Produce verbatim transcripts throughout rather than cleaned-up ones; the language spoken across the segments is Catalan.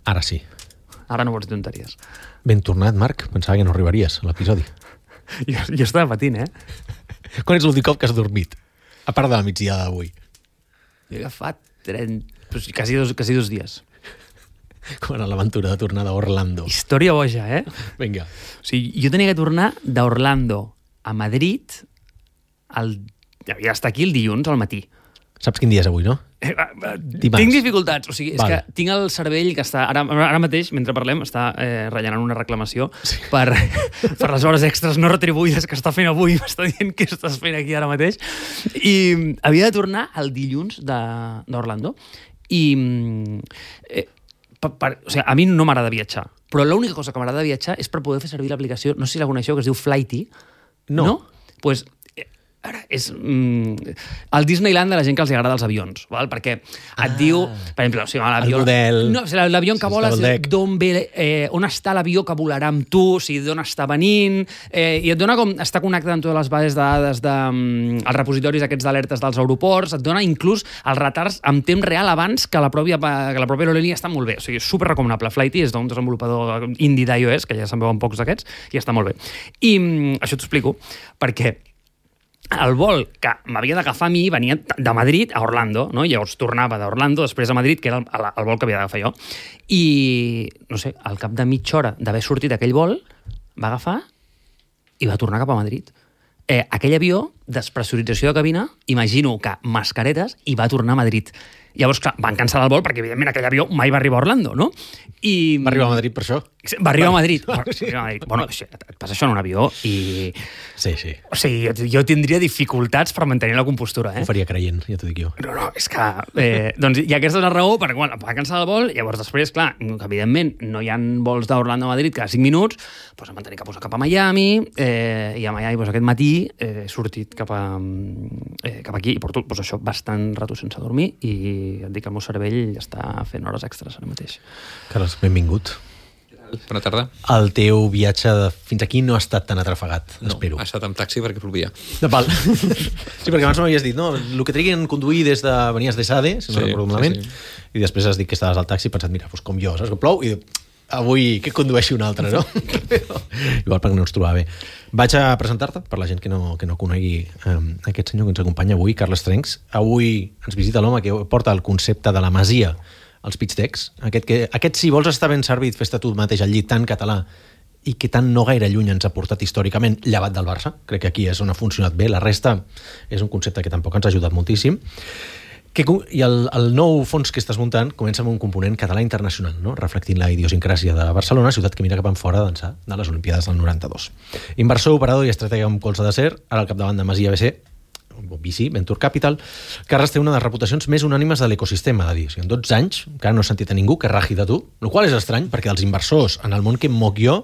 Ara sí. Ara no pots dir tonteries. Ben tornat, Marc. Pensava que no arribaries a l'episodi. Jo, jo estava patint, eh? Quan és l'últim cop que has dormit? A part de la migdia d'avui. Jo he agafat trenta... Pues, quasi, dos, quasi dos dies. Com era l'aventura de tornar d'Orlando. Història boja, eh? Vinga. O sigui, jo tenia que tornar d'Orlando a Madrid el... havia d'estar aquí el dilluns al matí. Saps quin dia és avui, no? Eh, eh, Dimarts. tinc dificultats, o sigui, és vale. que tinc el cervell que està, ara, ara mateix, mentre parlem, està eh, rellenant una reclamació sí. per, per les hores extres no retribuïdes que està fent avui, m'està dient què estàs fent aquí ara mateix, i havia de tornar el dilluns d'Orlando, i eh, per, per, o sigui, a mi no m'agrada viatjar, però l'única cosa que m'agrada viatjar és per poder fer servir l'aplicació, no sé si la coneixeu, que es diu Flighty. No. No? Pues, ara, és mm, el Disneyland de la gent que els agrada els avions, val? Perquè et ah, diu, per exemple, o sigui, l'avió... El model... No, o sigui, l'avió que voles, d'on ve, eh, on està l'avió que volarà amb tu, o sigui, d'on està venint, eh, i et dona com està connectat amb totes les bases de dades de, mm, els repositoris aquests d'alertes dels aeroports, et dona inclús els retards en temps real abans que la pròpia, que la pròpia aerolínia està molt bé. O sigui, és superrecomanable. Flighty és d'un desenvolupador indie d'iOS, que ja se'n veuen pocs d'aquests, i està molt bé. I mm, això t'ho explico, perquè el vol que m'havia d'agafar a mi venia de Madrid a Orlando, no? Llavors tornava d'Orlando després a Madrid, que era el, el vol que havia d'agafar jo. I, no sé, al cap de mitja hora d'haver sortit aquell vol, va agafar i va tornar cap a Madrid. Eh, aquell avió, despressurització de cabina, imagino que mascaretes, i va tornar a Madrid. Llavors, clar, van cancel·lar el vol perquè, evidentment, aquell avió mai va arribar a Orlando, no? I... Va arribar a Madrid per això? Va arribar a Madrid. Va arribar a Madrid. Bueno, et passa això en un avió i... Sí, sí. O sigui, jo tindria dificultats per mantenir la compostura, eh? Ho faria creient, ja t'ho dic jo. No, no, és que... Eh, doncs, i aquesta és la raó perquè, bueno, va cancel·lar el vol, llavors després, clar, evidentment, no hi ha vols d'Orlando a Madrid cada cinc minuts, doncs em van tenir que posar cap a Miami, eh, i a Miami, doncs, aquest matí, eh, he sortit cap, a, eh, cap aquí, i porto, doncs, això, bastant rato sense dormir, i et dic que el meu cervell està fent hores extres ara mateix. Carles, benvingut. Bona tarda. El teu viatge de fins aquí no ha estat tan atrafegat, no, espero. No, ha estat amb taxi perquè plovia. De pal. Sí, perquè abans m'havies dit, no? El que triguin conduir des de... Venies de Sade, si no sí, recordo malament, sí, sí. I després has dit que estaves al taxi i pensat, mira, doncs com jo, saps que plou? I avui que condueixi un altre, no? Igual perquè no ens trobava bé. Vaig a presentar-te, per la gent que no, que no conegui um, aquest senyor que ens acompanya avui, Carles Trencs. Avui ens visita l'home que porta el concepte de la masia als pitch decks. Aquest, que, aquest si vols estar ben servit, fes-te tu mateix al llit tan català i que tan no gaire lluny ens ha portat històricament, llevat del Barça. Crec que aquí és on ha funcionat bé. La resta és un concepte que tampoc ens ha ajudat moltíssim. Que, I el, el nou fons que estàs muntant comença amb un component català internacional, no? Reflectint la idiosincràsia de Barcelona, ciutat que mira cap enfora d'ençà de les Olimpiades del noranta-dos. Inversor, operador i estratega amb colze d'acer, ara al capdavant de Masia B C, B C, Venture Capital. Carles té una de les reputacions més unànimes de l'ecosistema, de dir. O sigui, en dotze anys, encara no he sentit a ningú que ragi de tu, el qual és estrany, perquè dels inversors, en el món que em moc jo,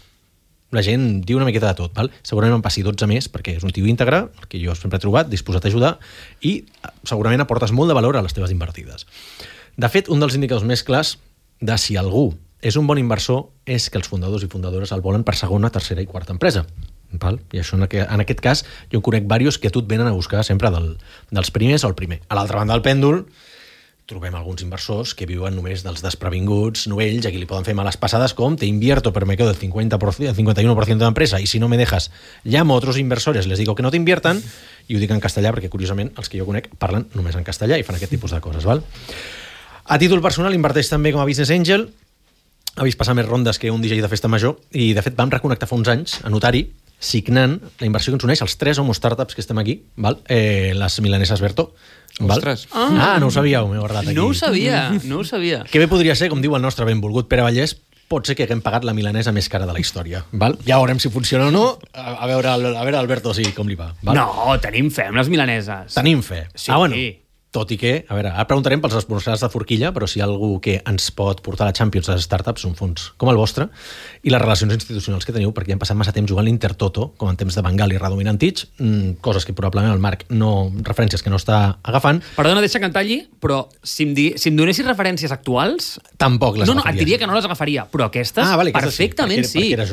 la gent diu una miqueta de tot. Val? Segurament en passi dotze més, perquè és un tio íntegre, el que jo sempre he trobat, disposat a ajudar, i segurament aportes molt de valor a les teves invertides. De fet, un dels indicadors més clars de si algú és un bon inversor és que els fundadors i fundadores el volen per segona, tercera i quarta empresa. Val? I això en aquest cas jo en conec diversos que a tu et venen a buscar sempre del, dels primers o el primer. A l'altra banda del pèndol trobem alguns inversors que viuen només dels desprevinguts novells, a qui li poden fer males passades com te invierto pero me quedo el cincuenta por ciento, el cincuenta y uno por ciento de la empresa y si no me dejas llamo a otros inversores, les digo que no te inviertan, i ho dic en castellà perquè curiosament els que jo conec parlen només en castellà i fan aquest tipus de coses. Val? A títol personal inverteix també com a business angel, ha vist passar més rondes que un D J de festa major i de fet vam reconnectar fa uns anys a Notari signant la inversió que ens uneix als tres homo startups que estem aquí, val? Eh, les milaneses Berto. Val? Ostres. Ah, ah, no ho sabíeu, m'he guardat aquí. No ho sabia, no ho sabia. Que bé podria ser, com diu el nostre benvolgut Pere Vallès, pot ser que haguem pagat la milanesa més cara de la història. Val? Ja veurem si funciona o no. A, a veure, a veure Alberto, sí, com li va. Val? No, tenim fe amb les milaneses. Tenim fe. Sí. Ah, bueno. Tot i que, a veure, ara preguntarem pels esmorzars de forquilla, però si hi ha algú que ens pot portar a la Champions de les startups, un fons com el vostre, i les relacions institucionals que teniu, perquè ja hem passat massa temps jugant l'Intertoto, com en temps de Bengal i Radomir Antich, mmm, coses que probablement el Marc no... referències que no està agafant. Perdona, deixa que en talli, però si em, di... si em donessis referències actuals... Tampoc les no, no, agafaries. et diria que no les agafaria, però aquestes, ah, vale, perfectament sí. Perquè, sí. perquè era jove. O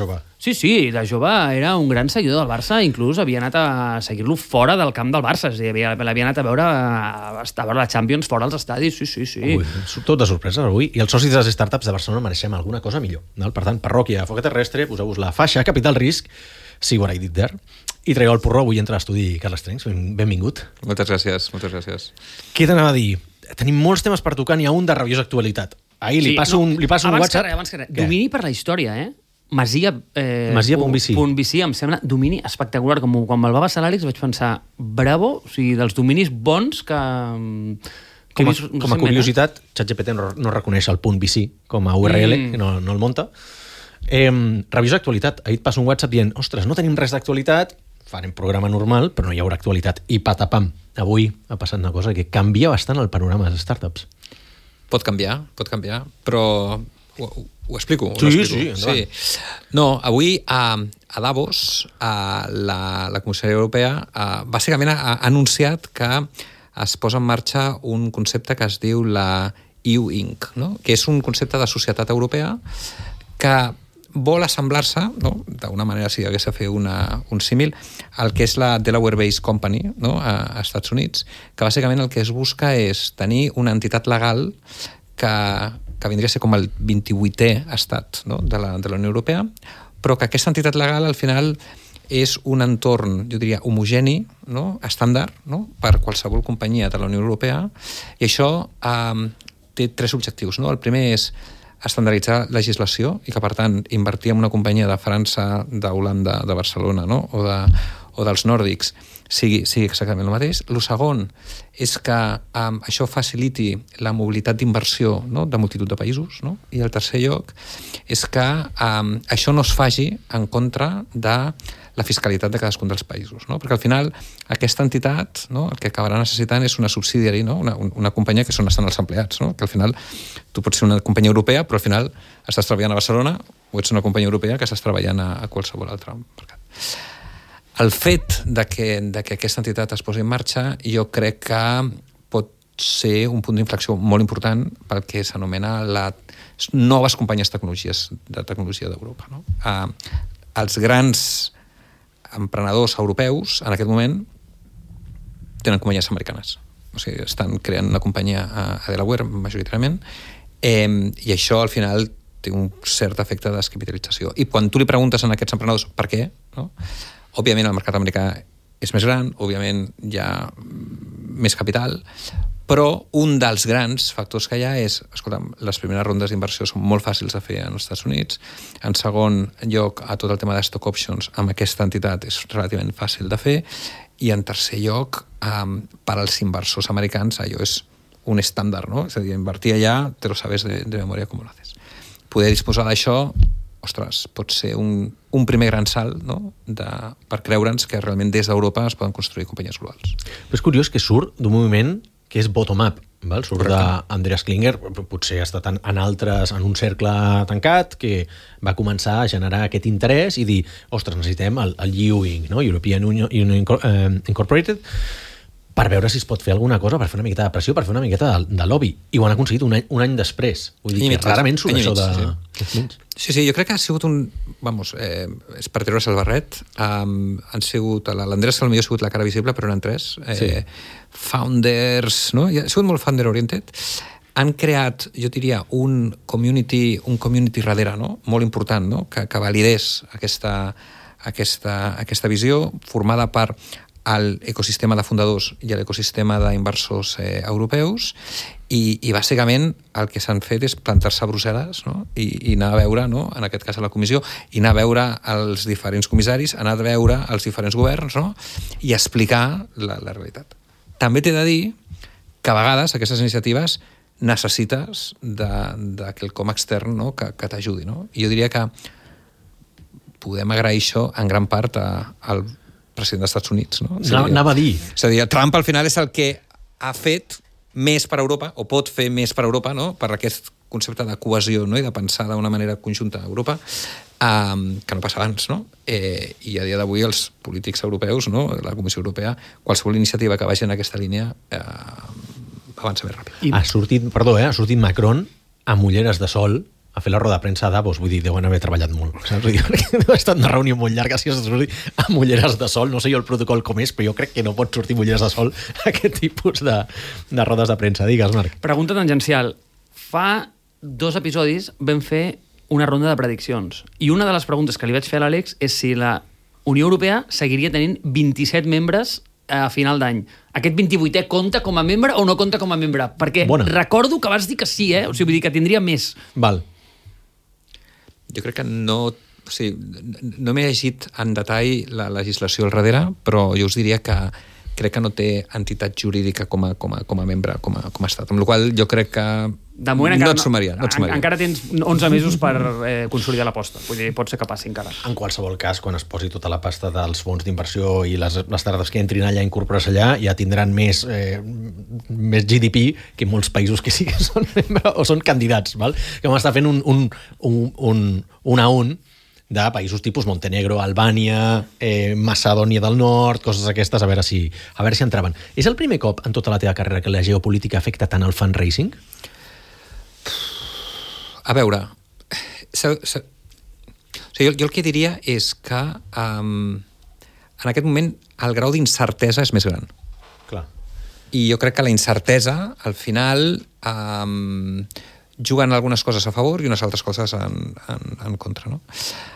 Sí, sí, de jove era un gran seguidor del Barça, inclús havia anat a seguir-lo fora del camp del Barça, és a dir, havia, l'havia anat a veure, a, a veure la Champions fora dels estadis, sí, sí, sí. Ui, tot de sorpresa avui, i els socis de les startups de Barcelona mereixem alguna cosa millor. No? Per tant, parròquia, foc terrestre, poseu-vos la faixa, capital risc, see what I did there, i traieu el porró avui entre l'estudi Carles Trencs, benvingut. Moltes gràcies, moltes gràcies. Què t'anava a dir? Tenim molts temes per tocar, n'hi ha un de rabiosa actualitat. Ahir li passo no, un, li passo un abans WhatsApp. Que res, abans que res. Domini per la història, eh? Masia, eh, Masia.vc. em sembla domini espectacular. Com, quan me'l va passar l'Àlex vaig pensar, bravo, o sigui, dels dominis bons que... que com a, vist, com a curiositat, ChatGPT no, no reconeix el .vc com a U R L, mm. que no, no el monta. Eh, rabiosa actualitat. Ahir et passo un WhatsApp dient, ostres, no tenim res d'actualitat, farem programa normal, però no hi haurà actualitat. I patapam, avui ha passat una cosa que canvia bastant el panorama de les startups. Pot canviar, pot canviar, però... Ho, ho explico? Sí, ho explico? sí, endavant. Sí. No, avui a, a Davos a la, la Comissaria Europea a, bàsicament ha, ha anunciat que es posa en marxa un concepte que es diu la E U Incorporated, no? Que és un concepte de societat europea que vol assemblar-se, no? D'una manera, si hagués de fer una, un símil, el que és la Delaware-based company, no? a, a Estats Units, que bàsicament el que es busca és tenir una entitat legal que, que vindria a ser com el vint-i-vuitè estat, no? de, la, de la Unió Europea, però que aquesta entitat legal al final és un entorn, jo diria, homogeni, no? Estàndard, no? Per qualsevol companyia de la Unió Europea, i això eh, té tres objectius. No? El primer és estandarditzar legislació i que, per tant, invertir en una companyia de França, d'Holanda, de Barcelona, no? o, de, o dels nòrdics, sigui, sigui exactament el mateix. El segon és que um, això faciliti la mobilitat d'inversió, no? de multitud de països. No? I el tercer lloc és que um, això no es faci en contra de la fiscalitat de cadascun dels països. No? Perquè al final aquesta entitat, no? el que acabarà necessitant és una subsidiary, no? una, una companyia que són estan els empleats, no? que al final tu pots ser una companyia europea però al final estàs treballant a Barcelona o ets una companyia europea que estàs treballant a, a qualsevol altre mercat. El fet de que, de que aquesta entitat es posi en marxa jo crec que pot ser un punt d'inflexió molt important pel que s'anomena les noves companyies tecnologies de tecnologia d'Europa. No? Uh, els grans emprenedors europeus en aquest moment tenen companyies americanes. O sigui, estan creant una companyia a Delaware majoritàriament eh, i això al final té un cert efecte d'escapitalització. I quan tu li preguntes a aquests emprenedors per què, no? Òbviament el mercat americà és més gran, òbviament hi ha més capital, però un dels grans factors que hi ha és, escolta'm, les primeres rondes d'inversió són molt fàcils de fer als Estats Units, en segon lloc, a tot el tema de stock options amb aquesta entitat és relativament fàcil de fer, i en tercer lloc, um, per als inversors americans, allò és un estàndard, no? És a dir, invertir allà, te lo sabes de, de memòria com ho haces. Poder disposar d'això, ostres, pot ser un, un primer gran salt, no? de, per creure'ns que realment des d'Europa es poden construir companyies globals. Però és curiós que surt d'un moviment que és bottom-up, val? Surt d'Andreas Klinger, potser ha estat en, en altres, en un cercle tancat, que va començar a generar aquest interès i dir, ostres, necessitem el, el E U Incorporated, no? European Union, Union Incorporated, per veure si es pot fer alguna cosa, per fer una miqueta de pressió, per fer una miqueta de, de lobby. I ho han aconseguit un any, un any després. Vull dir que rarament surt això de... Sí. sí, sí, jo crec que ha sigut un... Vamos, eh, és per treure's el barret. Um, han sigut... L'Andrés potser ha sigut la cara visible, però eren tres. Eh, sí. Founders, no? Ha sigut molt founder-oriented. Han creat, jo diria, un community, un community darrere, no? Molt important, no? Que, que validés aquesta, aquesta, aquesta visió, formada per a l'ecosistema de fundadors i a l'ecosistema d'inversors eh, europeus i, i bàsicament el que s'han fet és plantar-se a Brussel·les, no? I, i anar a veure, no? En aquest cas a la comissió, i anar a veure els diferents comissaris, anar a veure els diferents governs, no? I explicar la, la realitat. També t'he de dir que a vegades aquestes iniciatives necessites de, de quelcom extern, no? que, que t'ajudi. No? I jo diria que podem agrair això en gran part a, al president dels Estats Units. No? No, anava a dir. És a dir, Trump al final és el que ha fet més per Europa, o pot fer més per Europa, no? Per aquest concepte de cohesió, no? I de pensar d'una manera conjunta a Europa, um, que no passa abans. No? Eh, I a dia d'avui els polítics europeus, no? La Comissió Europea, qualsevol iniciativa que vagi en aquesta línia eh, avança més ràpid. I... Ha sortit, perdó, eh? ha sortit Macron amb ulleres de sol a fer la roda de premsa a Davos, vull dir, deuen haver treballat molt, saps? Vull dir, deu haver estat una reunió molt llarga si has de sortir amb ulleres de sol, no sé jo el protocol com és, però jo crec que no pot sortir amb ulleres de sol aquest tipus de, de rodes de premsa. Digues, Marc. Pregunta tangencial. Fa dos episodis vam fer una ronda de prediccions i una de les preguntes que li vaig fer a l'Àlex és si la Unió Europea seguiria tenint vint-i-set membres a final d'any. Aquest vint-i-vuitè compta com a membre o no compta com a membre? Perquè Bona. recordo que vas dir que sí, eh? O sigui, vull dir que tindria més. Val. Jo crec que no... O sigui, no m'he llegit en detall la legislació al darrere, però jo us diria que crec que no té entitat jurídica com a, com a, com a membre, com a, com a estat. Amb la qual jo crec que de moment, no encara, et sumaria. No et sumaria. Encara tens onze mesos per eh, consolidar l'aposta. Vull dir, pot ser que passi encara. En qualsevol cas, quan es posi tota la pasta dels fons d'inversió i les, les startups que entrin allà a incorporar-se allà, ja tindran més, eh, més G D P que molts països que sí que són, o són candidats, val? Que vam estar fent un, un, un, un, un a un de països tipus Montenegro, Albània, eh, Macedònia del Nord, coses aquestes, a veure si a veure si entraven. És el primer cop en tota la teva carrera que la geopolítica afecta tant el fundraising? A veure, se, se, o sigui, jo, jo el que diria és que um, en aquest moment el grau d'incertesa és més gran. Clar. I jo crec que la incertesa, al final, um, juguen algunes coses a favor i unes altres coses en, en, en contra, no?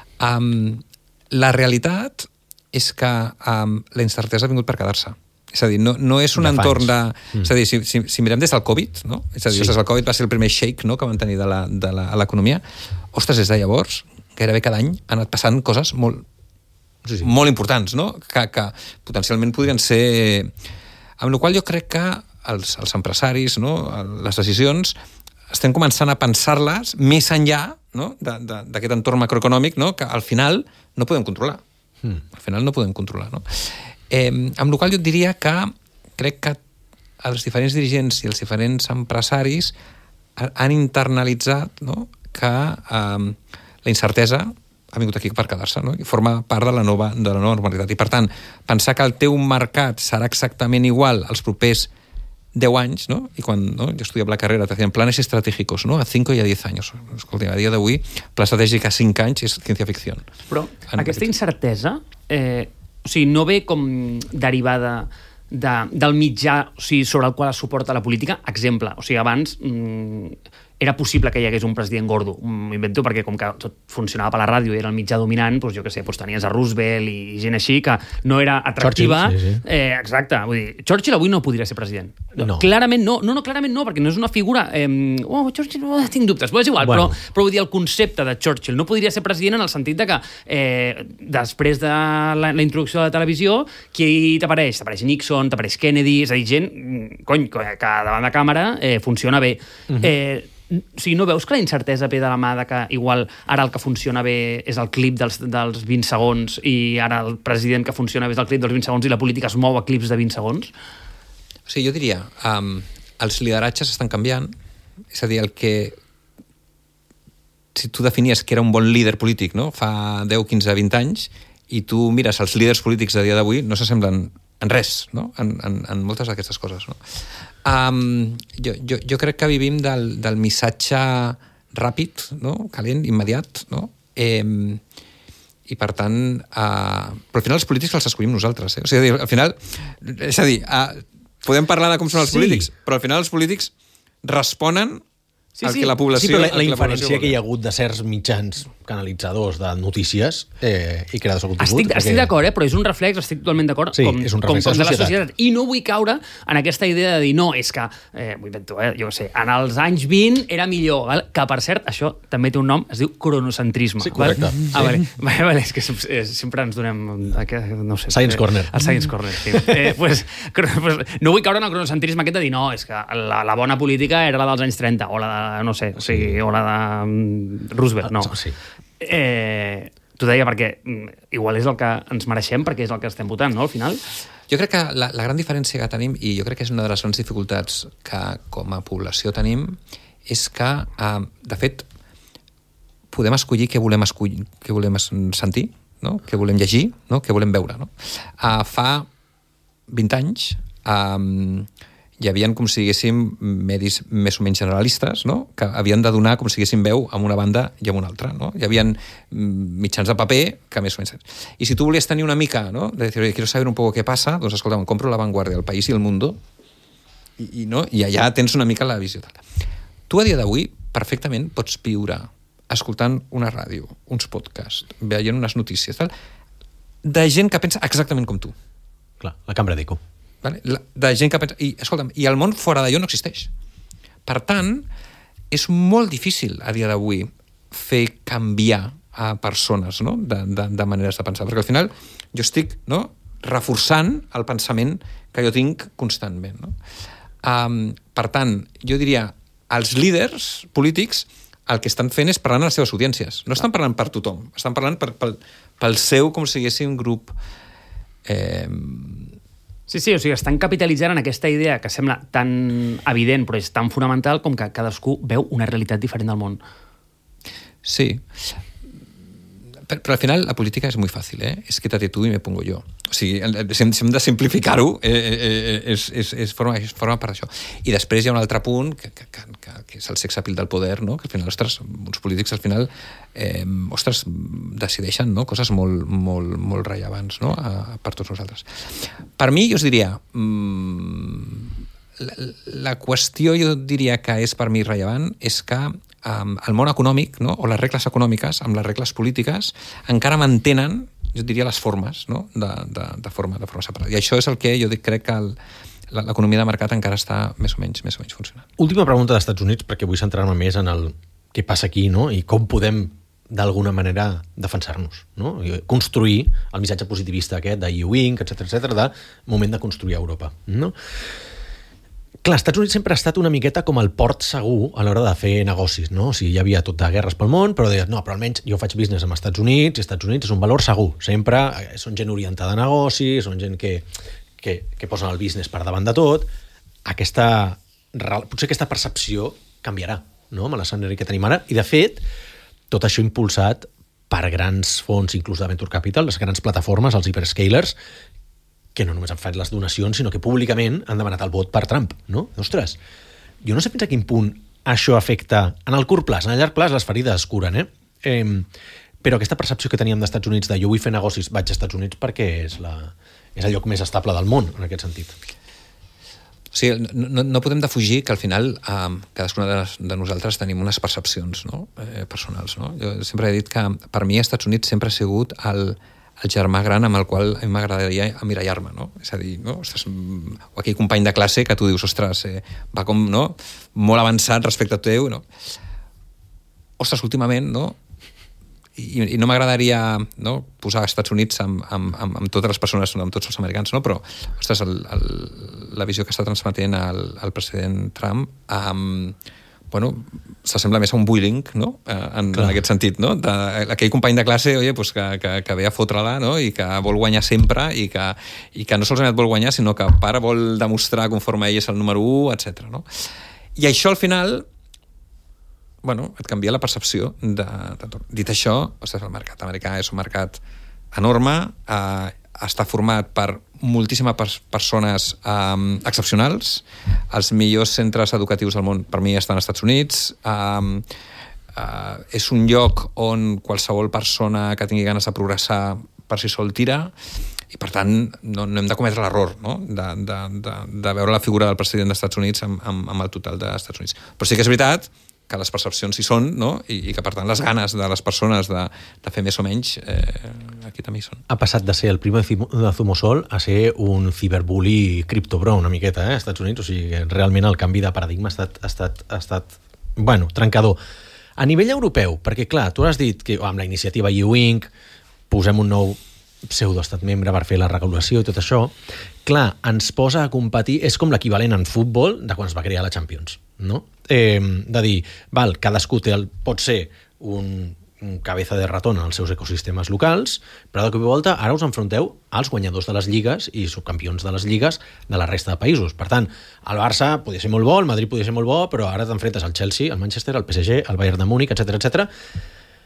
Um, la realitat és que um, la incertesa ha vingut per quedar-se. És a dir, no, no és un de entorn de... Mm. És a dir, si, si, si mirem des del Covid, no? És a dir, sí. El Covid va ser el primer shake, no?, que van tenir de la, de la, a l'economia. Ostres, des de llavors, gairebé cada any han anat passant coses molt, sí, sí. molt importants, no?, que, que potencialment podrien ser... Amb la qual jo crec que els, els empresaris, no?, les decisions, estem començant a pensar-les més enllà, no?, d'aquest entorn macroeconòmic, no?, que al final no podem controlar. Mm. Al final no podem controlar, no? Eh, amb la qual jo et diria que crec que els diferents dirigents i els diferents empresaris han internalitzat, no?, que eh, la incertesa ha vingut aquí per quedar-se, no?, i forma part de la nova, de la nova normalitat. I per tant, pensar que el teu mercat serà exactament igual als propers deu anys, no?, i quan no, jo estudiava la carrera, te feien planes estratègicos, no?, a cinc i a diez anys. Escolta, a dia d'avui, pla estratègic a cinc anys és ciència-ficció. Però en aquesta incertesa... Eh... O sigui, no ve com derivada de, del mitjà, o sigui, sobre el qual es suporta la política. Exemple, o sigui, abans mmm, era possible que hi hagués un president gordo. M'invento perquè com que tot funcionava per la ràdio i era el mitjà dominant, doncs jo què sé, doncs tenies a Roosevelt i gent així que no era atractiva. Churchill, sí, sí. Eh, exacte. Vull dir, Churchill avui no podria ser president. No. Clarament no. No, no, clarament no, perquè no és una figura... Eh, oh, Churchill, oh, tinc dubtes. Però és igual, bueno. però, però vull dir, el concepte de Churchill no podria ser president en el sentit de que eh, després de la, la introducció de la televisió, qui t'apareix? T'apareix Nixon, t'apareix Kennedy, és a dir, gent, cony, que davant de càmera eh, funciona bé. Uh-huh. Eh, O sigui, no veus que la incertesa ve de la mà de que igual ara el que funciona bé és el clip dels, dels vint segons i ara el president que funciona bé és el clip dels vint segons i la política es mou a clips de vint segons? O sigui, jo diria, um, els lideratges estan canviant, és a dir, el que si tu definies que era un bon líder polític, no?, fa deu, quinze, vint anys, i tu mires els líders polítics de dia d'avui, no s'assemblen en res, no?, en, en, en moltes d'aquestes coses, no? Um, jo, jo, jo crec que vivim del, del missatge ràpid, no?, calent, immediat, no? Eh, i per tant uh, però al final els polítics els escollim nosaltres, eh? O sigui, al final, és a dir, uh, podem parlar de com són els sí. polítics, però al final els polítics responen sí, al sí. que la població... Sí, però la, la que inferència la que hi ha hagut de certs mitjans canalitzadors de notícies eh, i creadors de contingut... Estic, estic d'acord, eh, però és un reflex, estic totalment d'acord, sí, com, és un com, reflex com de, de la societat. societat. I no vull caure en aquesta idea de dir, no, és que, eh, m'ho invento, eh, jo què sé, en els anys vint era millor, val? Que per cert, això també té un nom, es diu cronocentrisme. Sí, correcte. Val? Sí. Ah, vale. Vale, vale, és que sempre, sempre ens donem... No sé, Science eh, Corner. El Science Corner, sí. Eh, pues, pues, no vull caure en el cronocentrisme aquest de dir, no, és que la, la bona política era la dels anys trenta, o la de, no sé, o sigui, o la de um, Roosevelt, no. Sí. Eh, t'ho deia perquè igual és el que ens mereixem perquè és el que estem votant, no, al final? Jo crec que la, la gran diferència que tenim, i jo crec que és una de les grans dificultats que com a població tenim, és que, eh, de fet, podem escollir què volem, escollir, què volem sentir, no? Què volem llegir, no? Què volem veure. No? Uh, fa vint anys, um, hi havia, com si diguéssim, medis més o menys generalistes, no? Que havien de donar, com si diguéssim, veu amb una banda i amb una altra, no? Hi havia mitjans de paper que més o menys... I si tu volies tenir una mica, no? De dir, oye, quiero saber un poco qué pasa, doncs escolta, em compro La Vanguardia, El País i El Mundo, i, i, no? I allà tens una mica la visió. Tu a dia d'avui perfectament pots viure escoltant una ràdio, uns podcasts, veient unes notícies, tal, de gent que pensa exactament com tu. Clar, la cambra d'eco. Vale? De gent que pensa... I, escolta'm, i el món fora d'allò no existeix. Per tant, és molt difícil a dia d'avui fer canviar a persones, no? de, de, de maneres de pensar, perquè al final jo estic, no? reforçant el pensament que jo tinc constantment. No? Um, per tant, jo diria, els líders polítics el que estan fent és parlant a les seves audiències. No estan parlant per tothom, estan parlant per, pel, pel seu, com si diguéssim, grup... Eh, Sí, sí, o sigui, estan capitalitzant en aquesta idea que sembla tan evident, però és tan fonamental com que cadascú veu una realitat diferent del món. Sí. Però, però al final la política és molt fàcil, eh? És quédate tu i me pongo yo. O sigui, si hem de simplificar-ho, eh, eh, és, és, és, forma, és forma part d'això. I després hi ha un altre punt, que, que, que, que és el sex appeal del poder, no? Que al final, ostres, uns polítics al final eh, ostres, decideixen, no? Coses molt, molt, molt rellevants, no? A, per tots nosaltres. Per mi, jo us diria, mmm, la, la qüestió, jo diria que és per mi rellevant, és que um, el món econòmic, no? O les regles econòmiques amb les regles polítiques encara mantenen, jo diria, les formes, no? de, de, de, forma, de forma separada. I això és el que jo crec que el, l'economia de mercat encara està més o menys, més o menys funcionant. Última pregunta dels Estats Units, perquè vull centrar-me més en el què passa aquí, no? I com podem d'alguna manera defensar-nos, no? I construir el missatge positivista aquest de Ewing, etcètera, etcètera, de moment de construir Europa, no? Clar, els Estats Units sempre ha estat una miqueta com el port segur a l'hora de fer negocis, no? O sigui, hi havia tot de guerres pel món, però deies, no, però almenys jo faig business amb els Estats Units, i els Estats Units és un valor segur. Sempre són gent orientada a negocis, són gent que, que, que posen el business per davant de tot. Aquesta, potser aquesta percepció canviarà, no?, amb l'escenari que tenim ara. I, de fet, tot això impulsat per grans fons, inclús de Venture Capital, les grans plataformes, els hyperscalers, que no només han fet les donacions, sinó que públicament han demanat el vot per Trump, no? Ostres, jo no sé fins a quin punt això afecta, en el curt plaç, en el llarg plaç les ferides es curen, eh? eh però aquesta percepció que teníem dels Estats Units de jo vull fer negocis, vaig als Estats Units perquè és, la, és el lloc més estable del món, en aquest sentit. O sigui, no, no podem defugir que al final eh, cadascuna de, de nosaltres tenim unes percepcions, no? eh, personals. No? Jo sempre he dit que per mi als Estats Units sempre ha sigut el el germà gran amb el qual a mi m'agradaria emmirallar-me, no? És a dir, no? Ostres, o aquell company de classe que tu dius, ostres, eh, va com, no?, molt avançat respecte a teu, no? Ostres, últimament, no?, i, i no m'agradaria, no?, posar als Estats Units amb, amb, amb, amb totes les persones, amb tots els americans, no?, però, ostres, el, el, la visió que està transmetent el, el president Trump, amb bueno, s'assembla més a un bullying, no? En, en aquest sentit, no? De, aquell company de classe, oye, pues que, que, que ve a fotre-la, no? I que vol guanyar sempre i que, i que no solament vol guanyar, sinó que a part vol demostrar conforme ell és el número u, etcètera. No? I això, al final, bueno, et canvia la percepció de, de tot. Dit això, ostres, el mercat americà és un mercat enorme, eh, està format per moltíssimes persones um, excepcionals. Els millors centres educatius del món per mi estan als Estats Units. Um, uh, és un lloc on qualsevol persona que tingui ganes de progressar per si sol tira, i per tant no, no hem de cometre l'error, no? de, de, de, de veure la figura del president dels Estats Units amb, amb, amb el total dels Estats Units. Però sí que és veritat que les percepcions hi són, no? I, i que, per tant, les ganes de les persones de, de fer més o menys, eh, aquí també hi són. Ha passat de ser el primo de Zumosol a ser un ciberbully criptobro, una miqueta, eh, als Estats Units. O sigui, realment el canvi de paradigma ha estat, ha estat, ha estat bueno, trencador. A nivell europeu, perquè, clar, tu has dit que amb la iniciativa Ewing posem un nou pseudoestat membre per fer la regulació i tot això, clar, ens posa a competir, és com l'equivalent en futbol de quan es va crear la Champions, no? Eh, de dir, val, cadascú té el, pot ser un, un cabeza de ratón en els seus ecosistemes locals, però de cop i volta ara us enfronteu als guanyadors de les lligues i subcampions de les lligues de la resta de països. Per tant, el Barça podia ser molt bo, el Madrid podia ser molt bo, però ara t'enfrentes al Chelsea, al Manchester, al P S G, al Bayern de Múnich, etcètera, etcètera.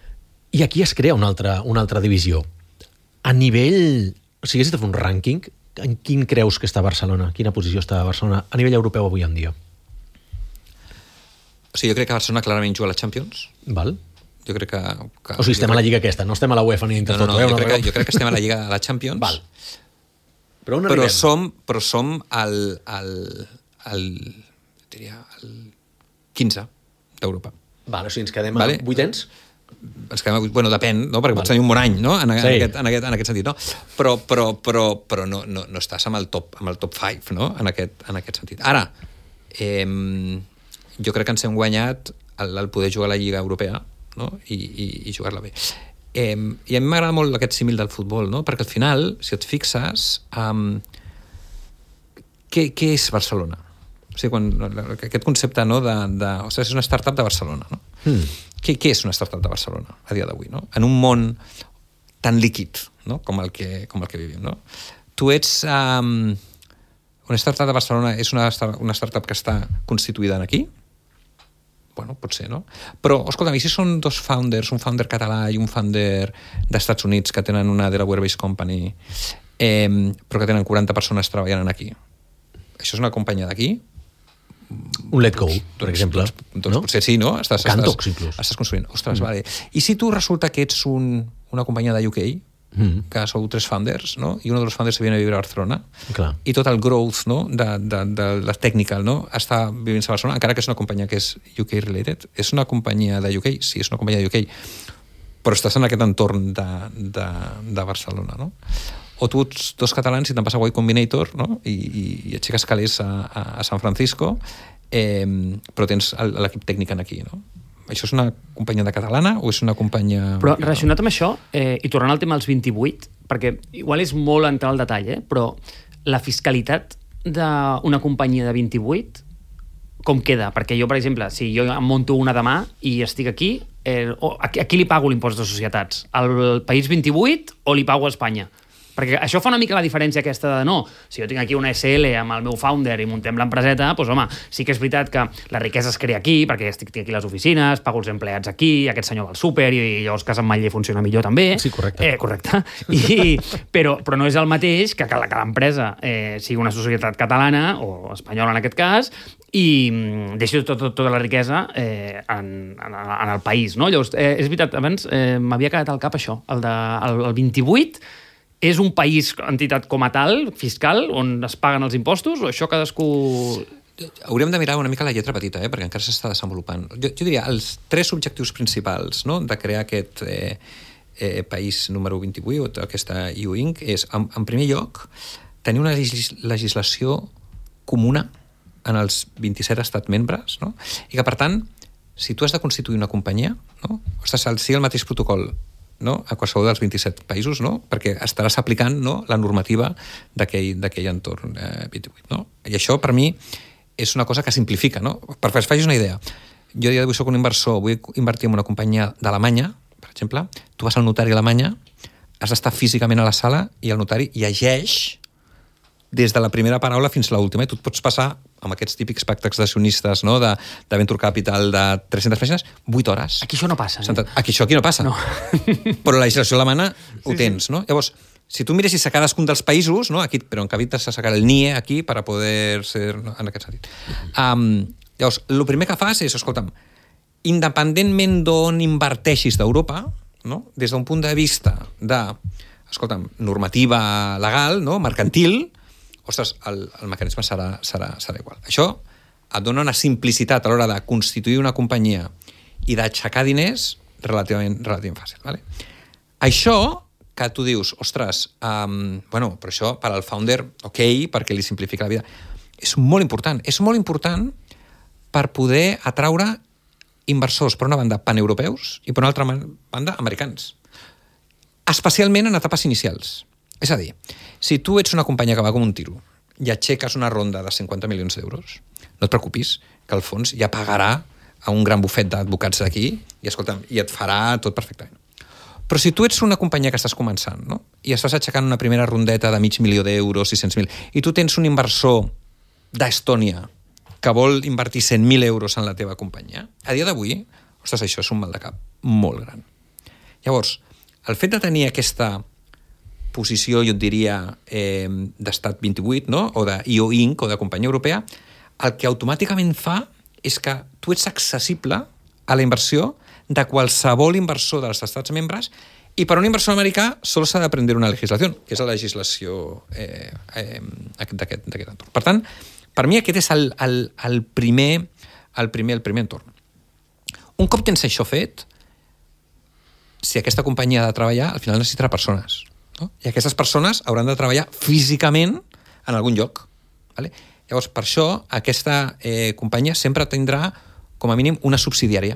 I aquí es crea una altra, una altra divisió. A nivell... O sigui, si has de fer un rànquing, en quin creus que està Barcelona? Quina posició està Barcelona a nivell europeu avui en dia? O sigui, jo crec que Barcelona clarament juga a la Champions. Val. Jo crec que... que o sigui, estem crec... a la Lliga aquesta, no estem a la UEFA ni no, no, no, jo, crec que, jo crec que estem a la Lliga de la Champions. Val. Però on però arribem? som, però som al, al, al, diria, al quinze d'Europa. Vale, o sigui, ens quedem vale. a vuitens? Ens quedem, bueno, depèn, no? Perquè vale. Pots tenir un bon any, no? En, sí. en, aquest, en, aquest, en aquest sentit, no? Però, però, però, però no, no, no estàs amb el top, amb el top five, no? En aquest, en aquest sentit. Ara, eh, jo crec que ens hem guanyat el, el poder jugar a la Lliga Europea, no? I, i, i jugar-la bé. Eh, I a mi m'agrada molt aquest símil del futbol, no? Perquè al final, si et fixes, um, què, què és Barcelona? O sigui, quan, aquest concepte, no, de, de, o sigui, és una startup de Barcelona, no? Hmm. Què, què és una startup de Barcelona a dia d'avui, no? En un món tan líquid, no? com, el que, com el que vivim, no? Tu ets... Um, una startup de Barcelona és una, una startup que està constituïda aquí? Bueno, pot ser, no? Però, escolta'm, i si són dos founders, un founder català i un founder d'Estats Units que tenen una Delaware-based company, eh, però que tenen quaranta persones treballant aquí? Això és una companyia d'aquí? Un Let Go, per exemple. Doncs, doncs no? Potser sí, no? Estàs, Cantox, estàs, inclús. Estàs construint. Ostres, mm. vale. I si tu resulta que ets un, una companyia de U K, mm. que sou tres founders, no? I un dels founders se viene a vivir a Barcelona, clar. I tot el growth, no? de, de, de la technical, no? Està vivint a Barcelona, encara que és una companyia que és U K related. És una companyia de U K? Sí, és una companyia de U K. Però estàs en aquest entorn de, de, de Barcelona, no? O tu ets dos catalans i te'n vas a Y Combinator, no? I, i, i aixeques calés a, a, a San Francisco, eh, però tens l'equip tècnic aquí, no? Això és una companyia de catalana o és una companyia... Però relacionat amb això, eh, i tornant al tema dels vint-i-vuit, perquè igual és molt entrar al detall, eh, però la fiscalitat d'una companyia de vint-i-vuit com queda? Perquè jo, per exemple, si jo em monto una demà i estic aquí, eh, a qui li pago l'impost de societats? Al país vint-i-vuit o li pago a Espanya? Perquè això fa una mica la diferència aquesta de no. Si jo tinc aquí una S L amb el meu founder i muntem l'empreseta, doncs home, sí que és veritat que la riquesa es crea aquí, perquè estic aquí a les oficines, pago els empleats aquí, aquest senyor va al súper i llavors Casa Ametller funciona millor també. Sí, correcte. Eh, correcte. I, però, però no és el mateix que, que l'empresa eh, sigui una societat catalana o espanyola en aquest cas i deixi tot, tot, tota la riquesa eh, en, en, en el país, no? Llavors, eh, és veritat, abans eh, m'havia quedat al cap això, el, de, el, el vint-i-vuit és un país, entitat com a tal, fiscal, on es paguen els impostos, o això cadascú... Hauríem de mirar una mica la lletra petita, eh, perquè encara s'està desenvolupant. Jo, jo diria, els tres objectius principals, no?, de crear aquest eh, eh, país número vint-i-vuit, aquesta E U Inc, és, en, en primer lloc, tenir una legis legislació comuna en els vint-i-set estats membres, no?, i que, per tant, si tu has de constituir una companyia, no?, ostres, sigui el mateix protocol, no?, a qualsevol dels vint-i-set països, no?, perquè estaràs aplicant, no?, la normativa d'aquell entorn eh, vint-i-vuit. No? I això, per mi, és una cosa que simplifica. No? Per que es facis una idea, jo dia d'avui soc un inversor, vull invertir en una companyia d'Alemanya, per exemple, tu vas al notari a Alemanya, has d'estar físicament a la sala i el notari llegeix des de la primera paraula fins a l'última, i tu et pots passar amb aquests típics pactes d'accionistes, no?, de, de Venture Capital de tres-centes pàgines, vuit hores. Aquí això no passa. Eh? Aquí això aquí no passa. No. Però la legislació alemana sí, ho tens, sí. No? Llavors, si tu miressis a cadascun dels països, no? Aquí, però en canvi t'has de sacar el N I E aquí per a poder ser... No? En aquest sentit. Um, llavors, el primer que fas és, escolta'm, independentment d'on inverteixis d'Europa, no? Des d'un punt de vista de, escolta'm, normativa legal, no? Mercantil, ostres, el, el mecanisme serà, serà, serà igual. Això et dona una simplicitat a l'hora de constituir una companyia i d'aixecar diners relativament, relativament fàcil. Vale? Això que tu dius, ostres, um, bueno, però això per al founder, ok, perquè li simplifica la vida, és molt important. És molt important per poder atraure inversors, per una banda, paneuropeus i per una altra banda, americans. Especialment en etapes inicials. És a dir, si tu ets una companyia que va com un tiro i aixeques una ronda de cinquanta milions d'euros, no et preocupis, que el fons ja pagarà a un gran bufet d'advocats d'aquí i, escolta'm, i et farà tot perfectament. Però si tu ets una companyia que estàs començant, no?, i estàs aixecant una primera rondeta de mig milió d'euros, sis-cents mil, i tu tens un inversor d'Estònia que vol invertir cent mil euros en la teva companyia, a dia d'avui, ostres, això és un mal de cap molt gran. Llavors, el fet de tenir aquesta posició, jo et diria, eh, d'estat vint-i-vuit, no? O de I O Inc, o de companyia europea, el que automàticament fa és que tu ets accessible a la inversió de qualsevol inversor dels estats membres, i per a un inversor americà sol s'ha d'aprendre una legislació, que és la legislació eh, eh, d'aquest entorn. Per tant, per mi aquest és el, el, el, primer, el, primer, el primer entorn. Un cop tens això fet, si aquesta companyia ha de treballar, al final necessitarà persones. No? I aquestes persones hauran de treballar físicament en algun lloc. Vale? Llavors, per això, aquesta eh, companyia sempre tindrà, com a mínim, una subsidiària.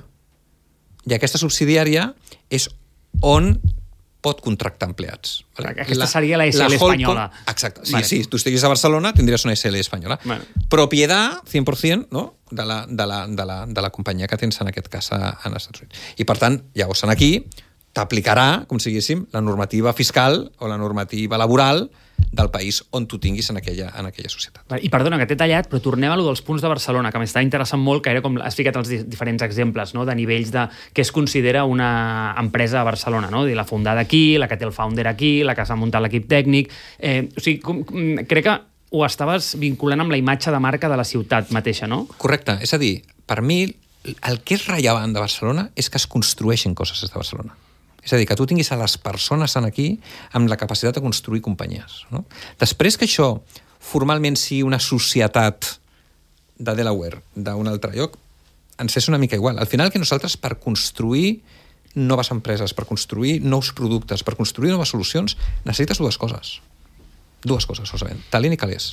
I aquesta subsidiària és on pot contractar empleats. Vale? Aquesta la, seria la S L la espanyola. Exacte. Sí, vale. Sí, si tu estiguis a Barcelona, tindries una S L espanyola. Vale. Propiedad, cent per cent, no? de, la, de, la, de, la, de la companyia que tens en aquest cas a, a Estats Units. I, per tant, llavors, aquí t'aplicarà, com si diguéssim, la normativa fiscal o la normativa laboral del país on tu tinguis en aquella, en aquella societat. I perdona, que t'he tallat, però tornem a lo dels punts de Barcelona, que m'està interessant molt, que era com has ficat els diferents exemples, no?, de nivells de què es considera una empresa a Barcelona, no? La fundada aquí, la que té el founder aquí, la que s'ha muntat l'equip tècnic... Eh, o sigui, com, crec que ho estaves vinculant amb la imatge de marca de la ciutat mateixa, no? Correcte. És a dir, per mi, el que és rellevant de Barcelona és que es construeixin coses des de Barcelona. És a dir, que tu tinguis a les persones aquí amb la capacitat de construir companyies. No? Després que això formalment sigui una societat de Delaware d'un altre lloc, ens és una mica igual. Al final, que nosaltres, per construir noves empreses, per construir nous productes, per construir noves solucions, necessites dues coses. Dues coses, solament. Talent i calés.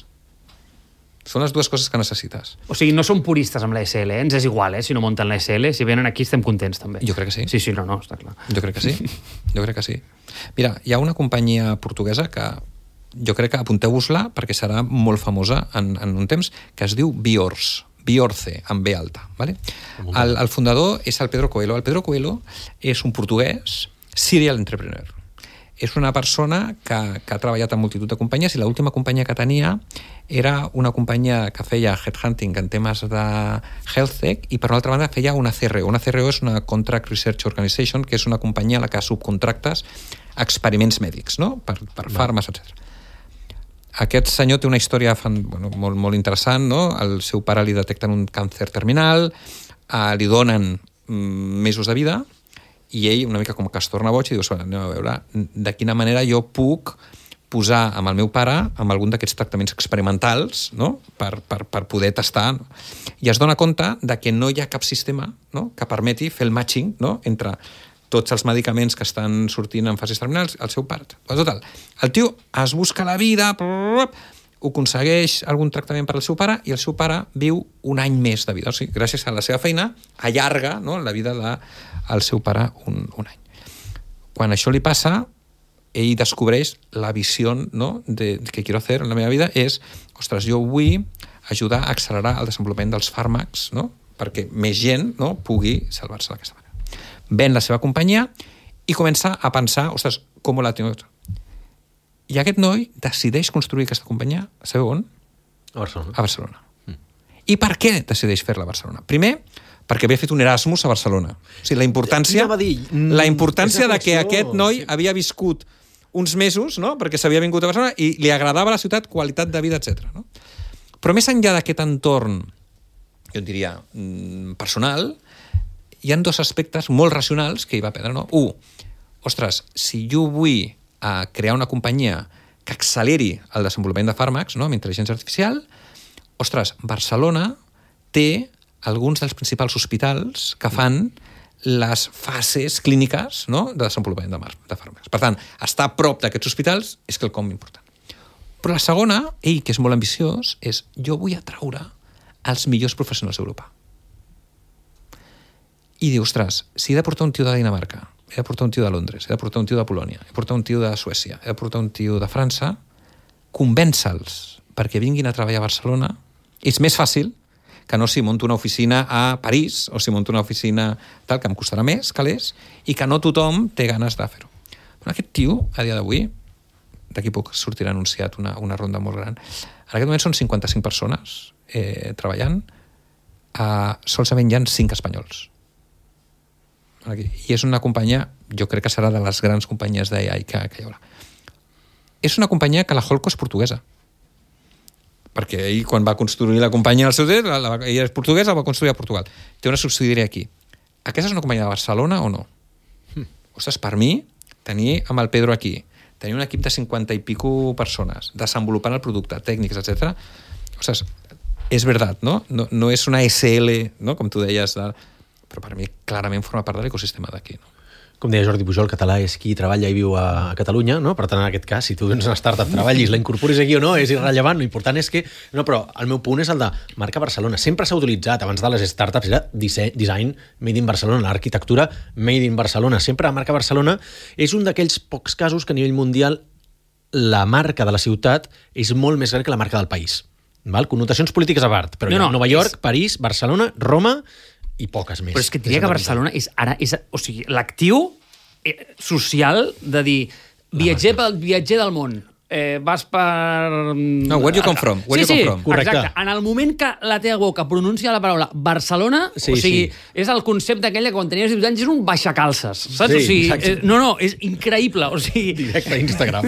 Són les dues coses que necessites. O sigui, no som puristes amb la S L, eh? Ens és igual, eh? Si no munten la S L, si venen aquí estem contents, també. Jo crec que sí. Sí, sí, no, no, està clar. Jo crec que sí. Jo crec que sí. Mira, hi ha una companyia portuguesa que jo crec que apunteu-vos-la perquè serà molt famosa en, en un temps, que es diu Biorce. Biorce, amb B alta. Vale? El, el fundador és el Pedro Coelho. El Pedro Coelho és un portuguès serial entrepreneur. És una persona que, que ha treballat en multitud de companyies i l'última companyia que tenia era una companyia que feia headhunting en temes de health tech i per una altra banda feia una C R O. Una C R O és una Contract Research Organization, que és una companyia a la que subcontractes experiments mèdics, no? per, per fàrmacs, etcètera. Aquest senyor té una història fan, bueno, molt, molt interessant, no? El seu pare li detecten un càncer terminal, eh, li donen mm, mesos de vida, i ell una mica com que es torna boig i diu, anem a veure de quina manera jo puc posar amb el meu pare amb algun d'aquests tractaments experimentals, no? per, per, per poder tastar. No? I es dona compte de que no hi ha cap sistema, no? que permeti fer el matching, no? entre tots els medicaments que estan sortint en fases terminals, el seu pare. Total, el tio es busca la vida, ho aconsegueix algun tractament per al seu pare i el seu pare viu un any més de vida. O sigui, gràcies a la seva feina, allarga, no? la vida del seu pare un, un any. Quan això li passa, ell descobreix la visió, no? de, de que quiero hacer en la meva vida és, ostres, jo vull ajudar a accelerar el desenvolupament dels fàrmacs, no? perquè més gent, no? pugui salvar-se d'aquesta manera. Ven la seva companyia i comença a pensar, ostres, com la tinc... I aquest noi decideix construir aquesta companyia, sabeu on? A Barcelona. A Barcelona. Mm. I per què decideix fer-la a Barcelona? Primer, perquè havia fet un Erasmus a Barcelona. O sigui, la importància, ja dir, mm, la importància de que aquest noi sí. havia viscut uns mesos, no? perquè s'havia vingut a Barcelona i li agradava la ciutat, qualitat de vida, etcètera. No? Però més enllà d'aquest entorn, jo diria, personal, hi ha dos aspectes molt racionals que hi va prendre. No? Un, ostres, si jo vull a crear una companyia que acceleri el desenvolupament de fàrmacs, no? amb intel·ligència artificial, ostres, Barcelona té alguns dels principals hospitals que fan les fases clíniques, no? de desenvolupament de, de fàrmacs. Per tant, estar a prop d'aquests hospitals és quelcom important. Però la segona, ell, que és molt ambiciós, és jo vull atraure els millors professionals d'Europa. I diu, ostres, si he de portar un tio de Dinamarca, he de portar un tio de Londres, he de portar un tio de Polònia, he de portar un tio de Suècia, he de portar un tio de França, convèncer-los perquè vinguin a treballar a Barcelona. És més fàcil que no si monto una oficina a París o si monto una oficina tal, que em costarà més calés, i que no tothom té ganes de fer-ho. Però aquest tio, a dia d'avui, d'aquí poc sortirà anunciat una, una ronda molt gran, en aquest moment són cinquanta-cinc persones eh, treballant, eh, solament hi ha cinc espanyols. Aquí. I és una companyia, jo crec que serà de les grans companyies d'A I que, que hi haurà. és una companyia que la Holco és portuguesa. Perquè ell, quan va construir la companyia al seu temps, ella és portuguesa, la va construir a Portugal. Té una subsidiària aquí. Aquesta és una companyia de Barcelona o no? Hm. Ostres, per mi, tenir amb el Pedro aquí, tenir un equip de cinquanta i pico persones, desenvolupant el producte, tècnics, etcètera. Ostres, és veritat, no? No, no és una S L, no? Com tu deies, de... però per mi clarament forma part de l'ecosistema d'aquí, no? Com deia Jordi Pujol, català és qui treballa i viu a Catalunya, no? Per tant, en aquest cas, si tu tens una startup, treballis, la incorporis aquí o no, és irrellevant. L'important és que... No, però el meu punt és el de marca Barcelona. Sempre s'ha utilitzat, abans de les startups, era design made in Barcelona, l'arquitectura made in Barcelona. Sempre la marca Barcelona és un d'aquells pocs casos que a nivell mundial la marca de la ciutat és molt més gran que la marca del país. Val? Connotacions polítiques a part, però no, no, Nova York, és... París, Barcelona, Roma... i poques més. Però és que et diria que Barcelona és ara, és, o sigui, l'actiu social de dir viatger, pel, viatger del món, eh, vas per... No, where you come from. Where sí, you sí, come from. Correcte. Exacte. En el moment que la teva boca pronuncia la paraula Barcelona, sí, o sigui, sí. és el concepte aquell que quan tenies divuit anys és un baixacalces, saps? Sí, o sigui, eh, no, no, és increïble, o sigui... Directe a Instagram.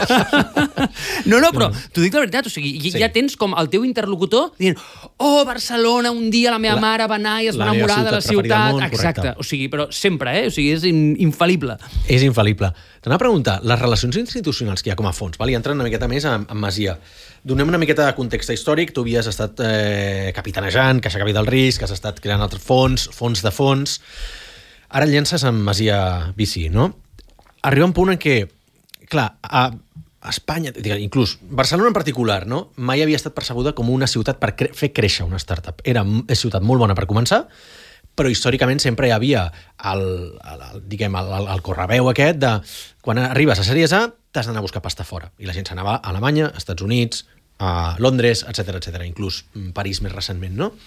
no, no, però t'ho dic la veritat, o sigui, sí. ja tens com el teu interlocutor dient, oh, Barcelona, un dia la meva la, mare va anar i es va enamorar de la ciutat. Món, exacte, o sigui, però sempre, eh? O sigui, és in, infal·lible. És infal·lible. T'anava a preguntar, les relacions institucionals que hi ha com a fons, val? I entrant una miqueta més en, en Masia. Donem una miqueta de context històric. Tu havies estat eh, capitanejant, Caixa Capital Risc, has estat creant altres fons, fons de fons. Ara et llences en Masia V C, no? Arriba un punt en què, clar, a Espanya, inclús Barcelona en particular, no? Mai havia estat percebuda com una ciutat per cre- fer créixer una startup. Era una ciutat molt bona per començar, però històricament sempre hi havia el, el, el, diguem, el, el, el correbeu aquest de quan arribes a Sèries A t'has d'anar a buscar pasta fora. I la gent s'anava a Alemanya, a Estats Units, a Londres, etcètera, etcètera, inclús París més recentment, no?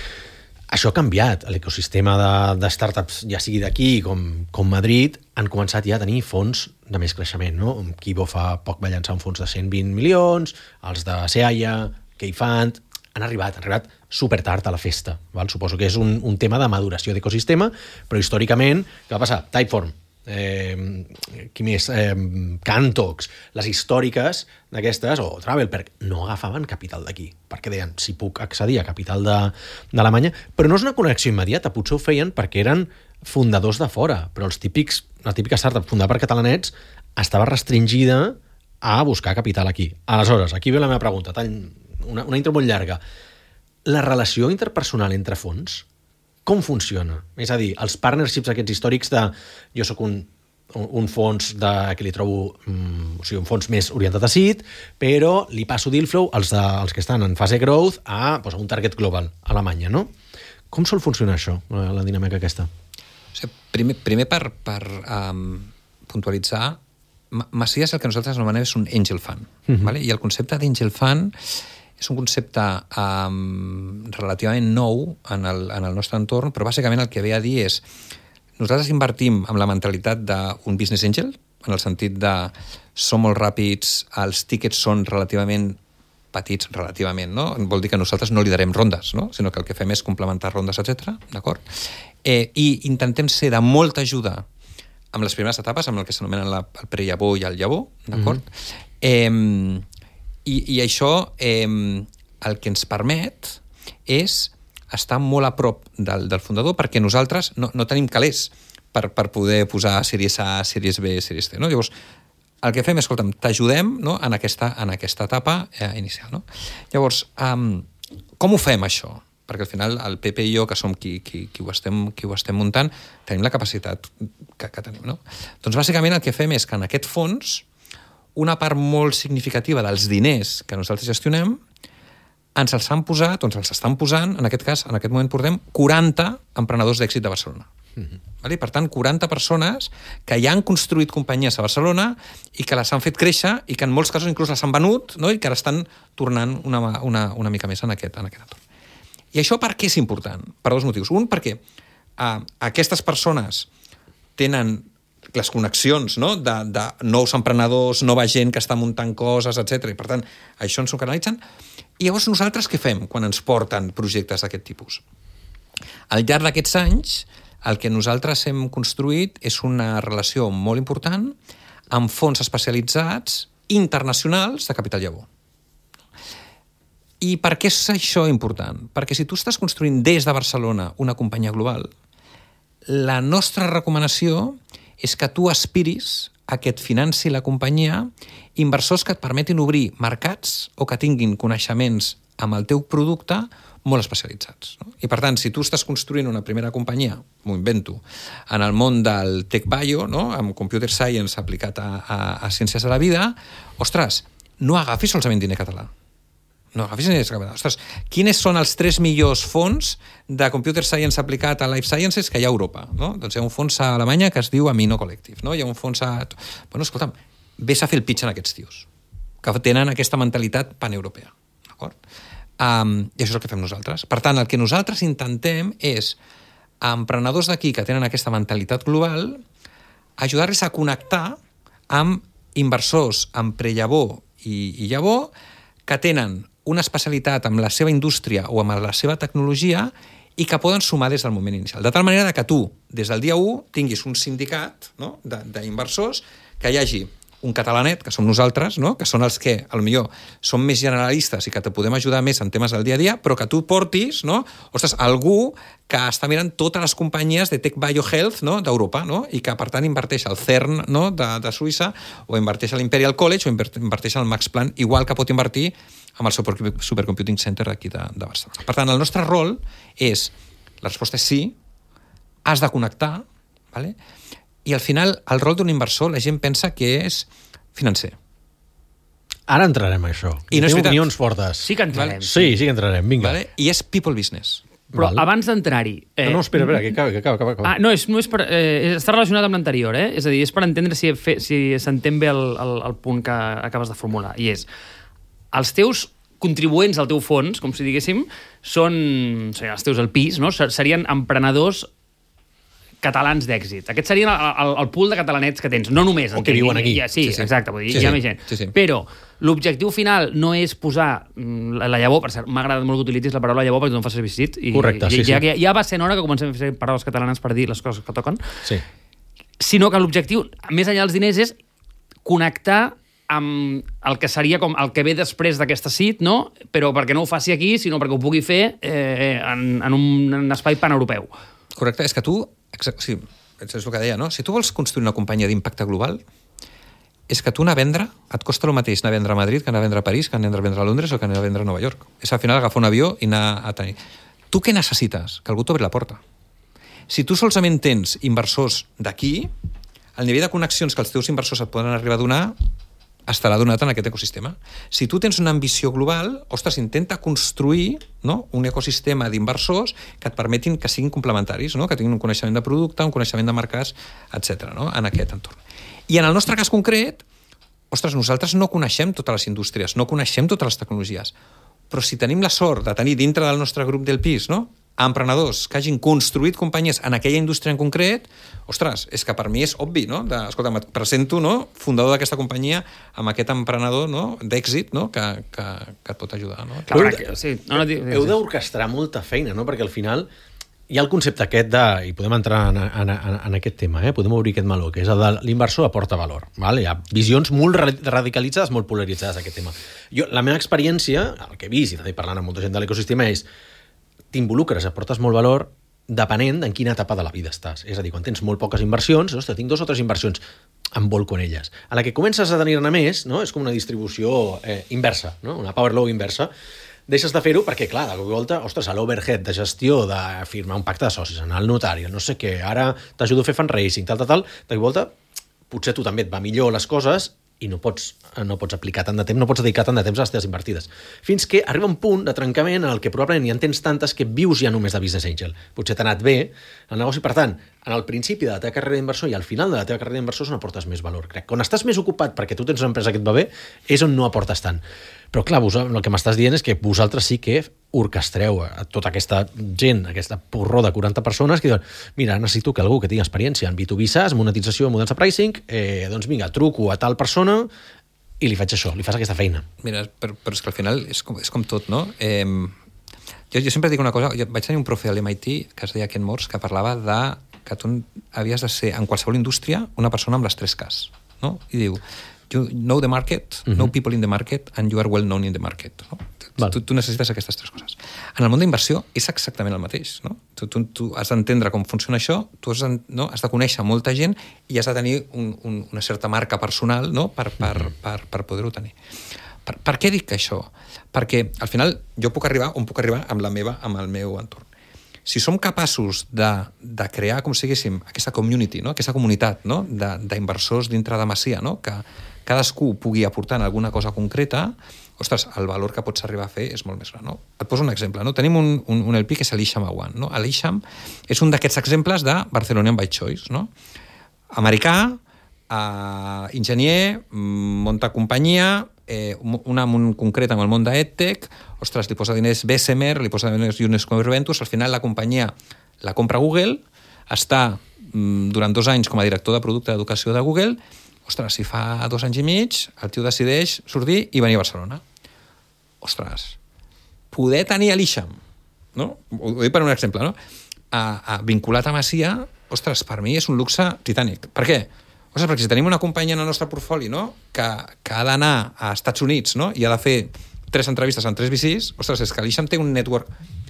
Això ha canviat. L'ecosistema de, de startups, ja sigui d'aquí com, com Madrid, han començat ja a tenir fons de més creixement, no? Kibo fa poc va llançar un fons de cent vint milions, els de Seaya, K-Fund, han arribat, han arribat super tard a la festa. Val? Suposo que és un, un tema de maduració d'ecosistema, però històricament, què va passar? Typeform, eh, qui més? Eh, Cantox, les històriques d'aquestes, o Travelperk, no agafaven capital d'aquí, perquè deien, si puc accedir a capital d'Alemanya, però no és una connexió immediata, potser ho feien perquè eren fundadors de fora, però els típics, la típica startup fundada per catalanets estava restringida a buscar capital aquí. Aleshores, aquí ve la meva pregunta, una, una intro molt llarga. La relació interpersonal entre fons, com funciona? És a dir, els partnerships aquests històrics de jo sóc un, un fons de, que li trobo um, o sigui, un fons més orientat a seed, però li passo deal flow als, de, als que estan en fase growth a, doncs, a un target global, a Alemanya, no? Com sol funcionar això, la, la dinàmica aquesta? O sigui, primer, primer per, per um, puntualitzar, Masia és el que nosaltres anomenem és un angel fund, uh-huh. ¿vale? I el concepte d'angel fund és un concepte um, relativament nou en el, en el nostre entorn, però bàsicament el que ve a dir és nosaltres invertim amb la mentalitat d'un business angel, en el sentit de som molt ràpids, els tíquets són relativament petits, relativament, no? Vol dir que nosaltres no liderem rondes, no? Sinó que el que fem és complementar rondes, etcètera, d'acord? Eh, I intentem ser de molta ajuda amb les primeres etapes, amb el que s'anomenen la, el prellavor i el llavor, d'acord? Mm-hmm. Eh, i, I això eh, el que ens permet és estar molt a prop del, del fundador, perquè nosaltres no, no tenim calés per, per poder posar sèries A, sèries B, sèries C, no? Llavors, el que fem és, escolta'm, t'ajudem, no? en, aquesta, en aquesta etapa eh, inicial, no? Llavors, um, com ho fem, això? Perquè al final el Pepe i jo, que som qui, qui, qui, ho, estem, qui ho estem muntant, tenim la capacitat que, que tenim, no? Doncs bàsicament el que fem és que en aquest fons una part molt significativa dels diners que nosaltres gestionem ens els han posat, doncs els estan posant, en aquest cas, en aquest moment portem quaranta emprenedors d'èxit de Barcelona. Mm-hmm. Vale? Per tant, quaranta persones que ja han construït companyies a Barcelona i que les han fet créixer i que en molts casos inclús les han venut, no? I que ara estan tornant una, una, una mica més en aquest, en aquest entorn. I això per què és important? Per dos motius. Un, perquè uh, aquestes persones tenen les connexions, no? de, de nous emprenedors, nova gent que està muntant coses, etcètera. I per tant, això ens ho canalitzen. I llavors nosaltres què fem quan ens porten projectes d'aquest tipus? Al llarg d'aquests anys, el que nosaltres hem construït és una relació molt important amb fons especialitzats internacionals de capital llavor. I per què és això important? Perquè si tu estàs construint des de Barcelona una companyia global, la nostra recomanació és que tu aspiris a que et financi la companyia inversors que et permetin obrir mercats o que tinguin coneixements amb el teu producte molt especialitzats. No? I per tant, si tu estàs construint una primera companyia, m'ho invento, en el món del tech bio, no? Amb computer science aplicat a, a, a ciències de la vida, ostres, no agafis solament diner català. No, agafis diner català. Ostres, quins són els tres millors fons de computer science aplicat a life sciences que hi ha a Europa? No? Doncs hi ha un fons a Alemanya que es diu Amino Collective. No? Hi ha un fons a... Bueno, escolta'm, vés a fer el pitch en aquests tios, que tenen aquesta mentalitat paneuropea. D'acord? Um, I això és el que fem nosaltres. Per tant, el que nosaltres intentem és, a emprenedors d'aquí que tenen aquesta mentalitat global, ajudar-los a connectar amb inversors en prellavor i, i llavor que tenen una especialitat amb la seva indústria o amb la seva tecnologia i que poden sumar des del moment inicial. De tal manera que tu, des del dia u, tinguis un sindicat, no?, d'inversors, que hi hagi un catalanet, que som nosaltres, no?, que són els que, potser, són més generalistes i que te podem ajudar més en temes del dia a dia, però que tu portis, no?, ostres, algú que està mirant totes les companyies de Tech Bio Health, no?, d'Europa, no?, i que, per tant, inverteix al CERN, no?, de, de Suïssa, o inverteix a l'Imperial College, o inverteix al Max Planck, igual que pot invertir amb el Super, Supercomputing Center d'aquí de, de Barcelona. Per tant, el nostre rol és, la resposta és sí, has de connectar, ¿vale? I al final, el rol d'un inversor, la gent pensa que és financer. Ara entrarem a això. I no és Tinc veritat. opinions fortes. Sí que entrarem. Sí, sí que entrarem, vinga. Vale? I és people business. Però Val. abans d'entrar-hi... Eh... No, no, espera, espera, que acaba, que acaba. acaba. Ah, no, és, no és per, eh, està relacionat amb l'anterior, eh? És a dir, és per entendre si, fe, si s'entén bé el, el, el punt que acabes de formular. I és, els teus contribuents al teu fons, com si diguéssim, són, o sigui, els teus el pis, no? Serien emprenedors catalans d'èxit. Aquests serien el, el, el pool de catalanets que tens, no només. O que viuen aquí. Ja, sí, Sí, sí. exacte, vull dir, Sí, hi ha sí. més gent. Sí, sí. Però l'objectiu final no és posar la, la llavor, per cert, m'ha agradat molt que utilitzis la paraula llavor perquè no em fa servir sit. I, Correcte, sí, ja, sí. Ja, ja va sent hora que comencem a fer paraules catalanes per dir les coses que toquen. Sí. Sinó que l'objectiu, més enllà dels diners, és connectar amb el que seria com el que ve després d'aquesta sit, no? Però perquè no ho faci aquí, sinó perquè ho pugui fer eh, en, en un espai paneuropeu. Correcte, és que tu... Exacte, sí, és el que deia, no? Si tu vols construir una companyia d'impacte global, és que tu anar a vendre, et costa el mateix anar a vendre a Madrid, que anar a vendre a París, que anar a vendre a Londres o que anar a vendre a Nova York. És al final agafar un avió i anar a tenir... Tu què necessites? Que algú t'obri la porta. Si tu solament tens inversors d'aquí, el nivell de connexions que els teus inversors et poden arribar a donar estarà donat en aquest ecosistema. Si tu tens una ambició global, ostres, intenta construir, no?, un ecosistema d'inversors que et permetin que siguin complementaris, no?, que tinguin un coneixement de producte, un coneixement de mercats, etcètera, no?, en aquest entorn. I en el nostre cas concret, ostres, nosaltres no coneixem totes les indústries, no coneixem totes les tecnologies, però si tenim la sort de tenir dintre del nostre grup del pis, no?, emprenedors que hagin construït companyies en aquella indústria en concret, ostres, és que per mi és obvi, no? De, escolta, et presento, no?, fundador d'aquesta companyia amb aquest emprenedor, no?, d'èxit, no?, que, que, que et pot ajudar, no? Clar, Heu, que, sí, no, no, sí, heu sí. d'orquestrar molta feina, no? Perquè al final hi ha el concepte aquest de, i podem entrar en, en, en, en aquest tema, eh? Podem obrir aquest meló, que és el de l'inversor aporta valor. Val? Hi ha visions molt radicalitzades, molt polaritzades d'aquest tema. Jo, la meva experiència, el que he vist, i també parlant amb molta gent de l'ecosistema, és t'involucres, aportes molt valor depenent en quina etapa de la vida estàs. És a dir, quan tens molt poques inversions, ostres, tinc dos o tres inversions, em volco en elles. A la que comences a tenir-ne més, no? És com una distribució eh, inversa, no? Una power law inversa. Deixes de fer-ho perquè, clar, de cop i volta, ostres, l'overhead de gestió, de firmar un pacte de socis, anar al notari, no sé què, ara t'ajudo a fer fundraising, tal, tal, tal, de cop i volta, potser tu també et va millor les coses i no pots, no pots aplicar tant de temps, no pots dedicar tant de temps a les teves invertides. Fins que arriba un punt de trencament en el que probablement ja en tens tantes que vius ja només de business angel. Potser t'ha anat bé el negoci, per tant, en el principi de la teva carrera d'inversor i al final de la teva carrera d'inversor és on aportes més valor. Crec que quan estàs més ocupat perquè tu tens una empresa que et va bé, és on no aportes tant. Però clar, vos, el que m'estàs dient és que vosaltres sí que orquestreu a tota aquesta gent, aquesta porró de quaranta persones que diuen, mira, necessito que algú que tingui experiència en B dos B SaaS, monetització, models de pricing, eh, doncs vinga, truco a tal persona i li faig això, li fas aquesta feina. Mira, però, però és que al final és com, és com tot, no? Eh, jo, jo sempre dic una cosa, jo vaig tenir un profe a l'M I T que es deia Ken Morse, que parlava de que tu havies de ser, en qualsevol indústria, una persona amb les tres Ks, no? I diu, you know the market, uh-huh. know people in the market, and you are well known in the market. No? Tu, tu necessites aquestes tres coses. En el món d'inversió és exactament el mateix. No? Tu, tu, tu has d'entendre com funciona això, tu has de, no? has de conèixer molta gent i has de tenir un, un, una certa marca personal, no? per, per, per, per poder-ho tenir. Per, per què dic això? Perquè al final jo puc arribar on puc arribar amb la meva, amb el meu entorn. Si som capaços de, de crear, com si diguéssim, aquesta community, no? aquesta comunitat no? d'inversors dintre de Masia, no? que cadascú pugui aportar en alguna cosa concreta, ostres, el valor que pots arribar a fer és molt més gran. No? Et poso un exemple. No? Tenim un, un, un L P que és l'Isham Awan. No? L'Isham és un d'aquests exemples de Barcelonian by Choice. No? Americà, eh, enginyer, munta companyia, eh, una en un concret amb el món d'EdTech, ostres, li posa diners Bessemer, li posa diners UNESCO Ventures, al final la companyia la compra Google, està mm, durant dos anys com a director de producte d'educació de Google. Ostres, si fa dos anys i mig, el tio decideix sortir i venir a Barcelona. Ostres, poder tenir a l'Isham, no? Ho dic per un exemple, no? A, a vinculat a Masia, ostres, per mi és un luxe titànic. Per què? Ostres, perquè si tenim una companyia en el nostre portfoli, no? que, que ha d'anar a Estats Units, no? i ha de fer tres entrevistes en tres V Cs, ostres, és que l'Isham té un network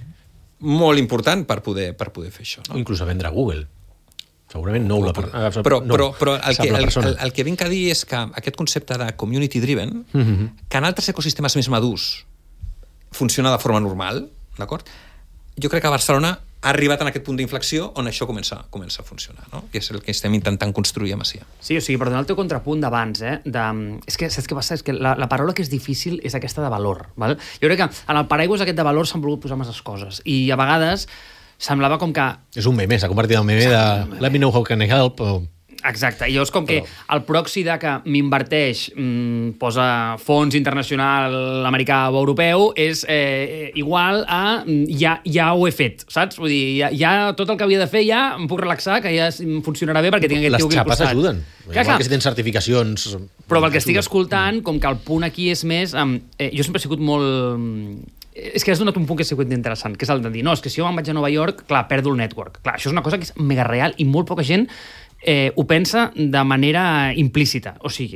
molt important per poder, per poder fer això. No? O inclús a vendre a Google. Segurament no, la per... però, no però, però el, que, el, el, el que vinc a dir és que aquest concepte de community driven, mm-hmm. que en altres ecosistemes més madurs funciona de forma normal, d'acord? Jo crec que a Barcelona ha arribat en aquest punt d'inflexió on això comença, comença a funcionar, no? I és el que estem intentant construir a Masia. Sí, o sigui, per donar el teu contrapunt d'abans, eh? De... És que, saps què passa? És que la, la paraula que és difícil és aquesta de valor, val? Jo crec que en el paraigües aquest de valor s'han volgut posar masses coses, i a vegades semblava com que... És un meme, s'ha convertit en un meme de let me know how can I help. O... Exacte, i llavors com que Però... el proxy de que m'inverteix, mmm, posa fons internacional americà o europeu, és eh, igual a ja, ja ho he fet, saps? Vull dir, ja, ja tot el que havia de fer ja em puc relaxar, que ja funcionarà bé perquè tinc aquest tio aquí al costat. Les xapes ajuden. Clar, Igual clar. que si tens certificacions... Però el que estic escoltant, com que el punt aquí és més... Eh, jo sempre he sigut molt... És que has donat un punt que ha sigut interessant, que és el de dir, no, és que si jo me'n vaig a Nova York, clar, perdo el network. Clar, això és una cosa que és mega real i molt poca gent eh, ho pensa de manera implícita. O sigui,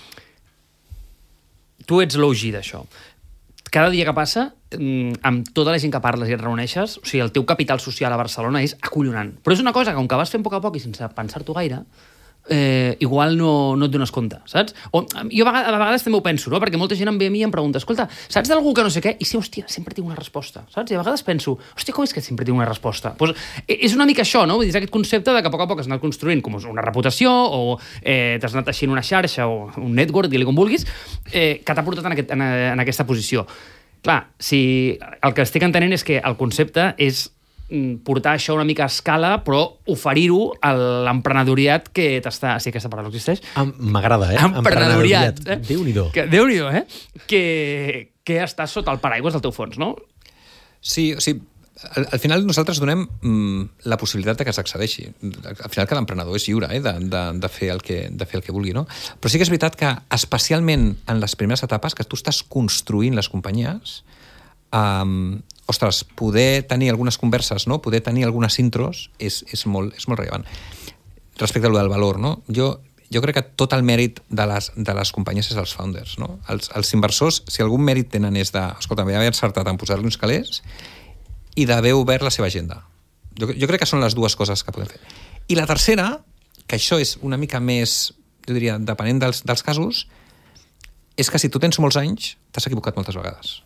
tu ets l'O G d'això. Cada dia que passa, amb tota la gent que parles i et reuneixes, o sigui, el teu capital social a Barcelona és acollonant. Però és una cosa que, com que vas fent a poc a poc i sense pensar-t'ho gaire, eh, igual no, no et dones compte, saps? O, jo a vegades, a vegades també ho penso, no? Perquè molta gent em ve a mi i em pregunta, escolta, saps d'algú que no sé què? I sí, hòstia, sempre tinc una resposta, saps? I a vegades penso, hòstia, com és que sempre tinc una resposta? Pues, és una mica això, no? Vull dir, és aquest concepte de que a poc a poc has anat construint com una reputació o eh, t'has anat teixint una xarxa o un network, digue-li com vulguis, eh, que t'ha portat en, aquest, en, en aquesta posició. Clar, si el que estic entenent és que el concepte és portar això una mica a escala, però oferir-ho a l'emprenedoriat que t'està... Sí, aquesta paraula existeix? M'agrada, eh? Emprenedoriat. eh? Déu-n'hi-do. Que, Déu-n'hi-do, eh? Que, que està sota el paraigües del teu fons, no? Sí, o sigui, al, al final nosaltres donem mm, la possibilitat de que s'accedeixi. Al final cada emprenedor és lliure eh, de, de, de, fer el que, de fer el que vulgui, no? Però sí que és veritat que, especialment en les primeres etapes, que tu estàs construint les companyies, um, ostres, poder tenir algunes converses, no? Poder tenir algunes intros és, és, molt, és molt rellevant. Respecte a lo del valor, no? Jo, jo crec que tot el mèrit de les, de les companyies és dels founders, no? Els, els inversors, si algun mèrit tenen és de, escolta, haver encertat en posar-li uns calés i d'haver obert la seva agenda. Jo, jo crec que són les dues coses que podem fer. I la tercera, que això és una mica més, jo diria, depenent dels, dels casos, és que si tu tens molts anys, t'has equivocat moltes vegades.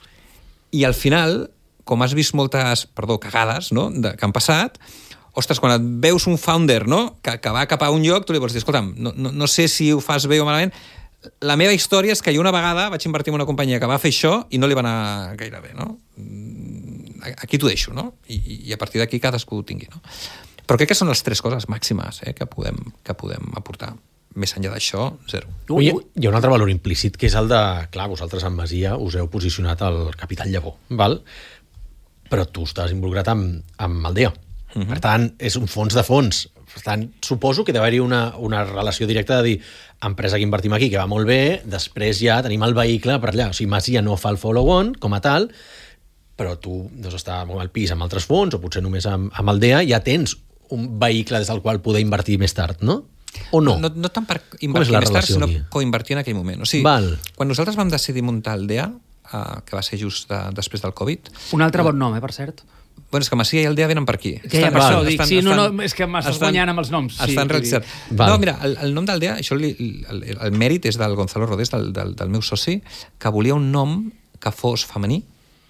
I al final, com has vist moltes, perdó, cagades, no?, de, que han passat, ostres, quan et veus un founder, no?, que, que va cap a un lloc, tu li vols dir, escolta'm, no, no, no sé si ho fas bé o malament, la meva història és que jo una vegada vaig invertir en una companyia que va fer això i no li va anar gaire bé, no? Aquí t'ho deixo, no? I, i a partir d'aquí cadascú ho tingui, no? Però crec que són les tres coses màximes eh, que, podem, que podem aportar. Més enllà d'això, zero. Ui, ui. Hi ha un altre valor implícit, que és el de... Clar, vosaltres en Masia us heu posicionat al capital llavor, val? Però tu estàs involucrat amb, amb Aldea. Uh-huh. Per tant, és un fons de fons. Per tant, suposo que deu haver-hi una, una relació directa de dir empresa que invertim aquí, que va molt bé, després ja tenim el vehicle per allà. O sigui, Masia no fa el follow-on com a tal, però tu doncs, està al pis amb altres fons, o potser només amb, amb Aldea, ja tens un vehicle des del qual poder invertir més tard, no? O no? No, no tant per invertir més tard, sinó coinvertir en aquell moment. O sigui, Val. quan nosaltres vam decidir muntar Aldea, uh, que va ser just de, després del Covid... Un altre bon nom, eh, per cert. Bueno, és que Masia i Aldea venen per aquí. Que ja per això, dic, sí, no, no, és que m'estàs guanyant amb els noms. Estan sí, realitzats. No, mira, el, el nom d'Aldea, això li, el, el mèrit és del Gonzalo Rodés, del, del, del meu soci, que volia un nom que fos femení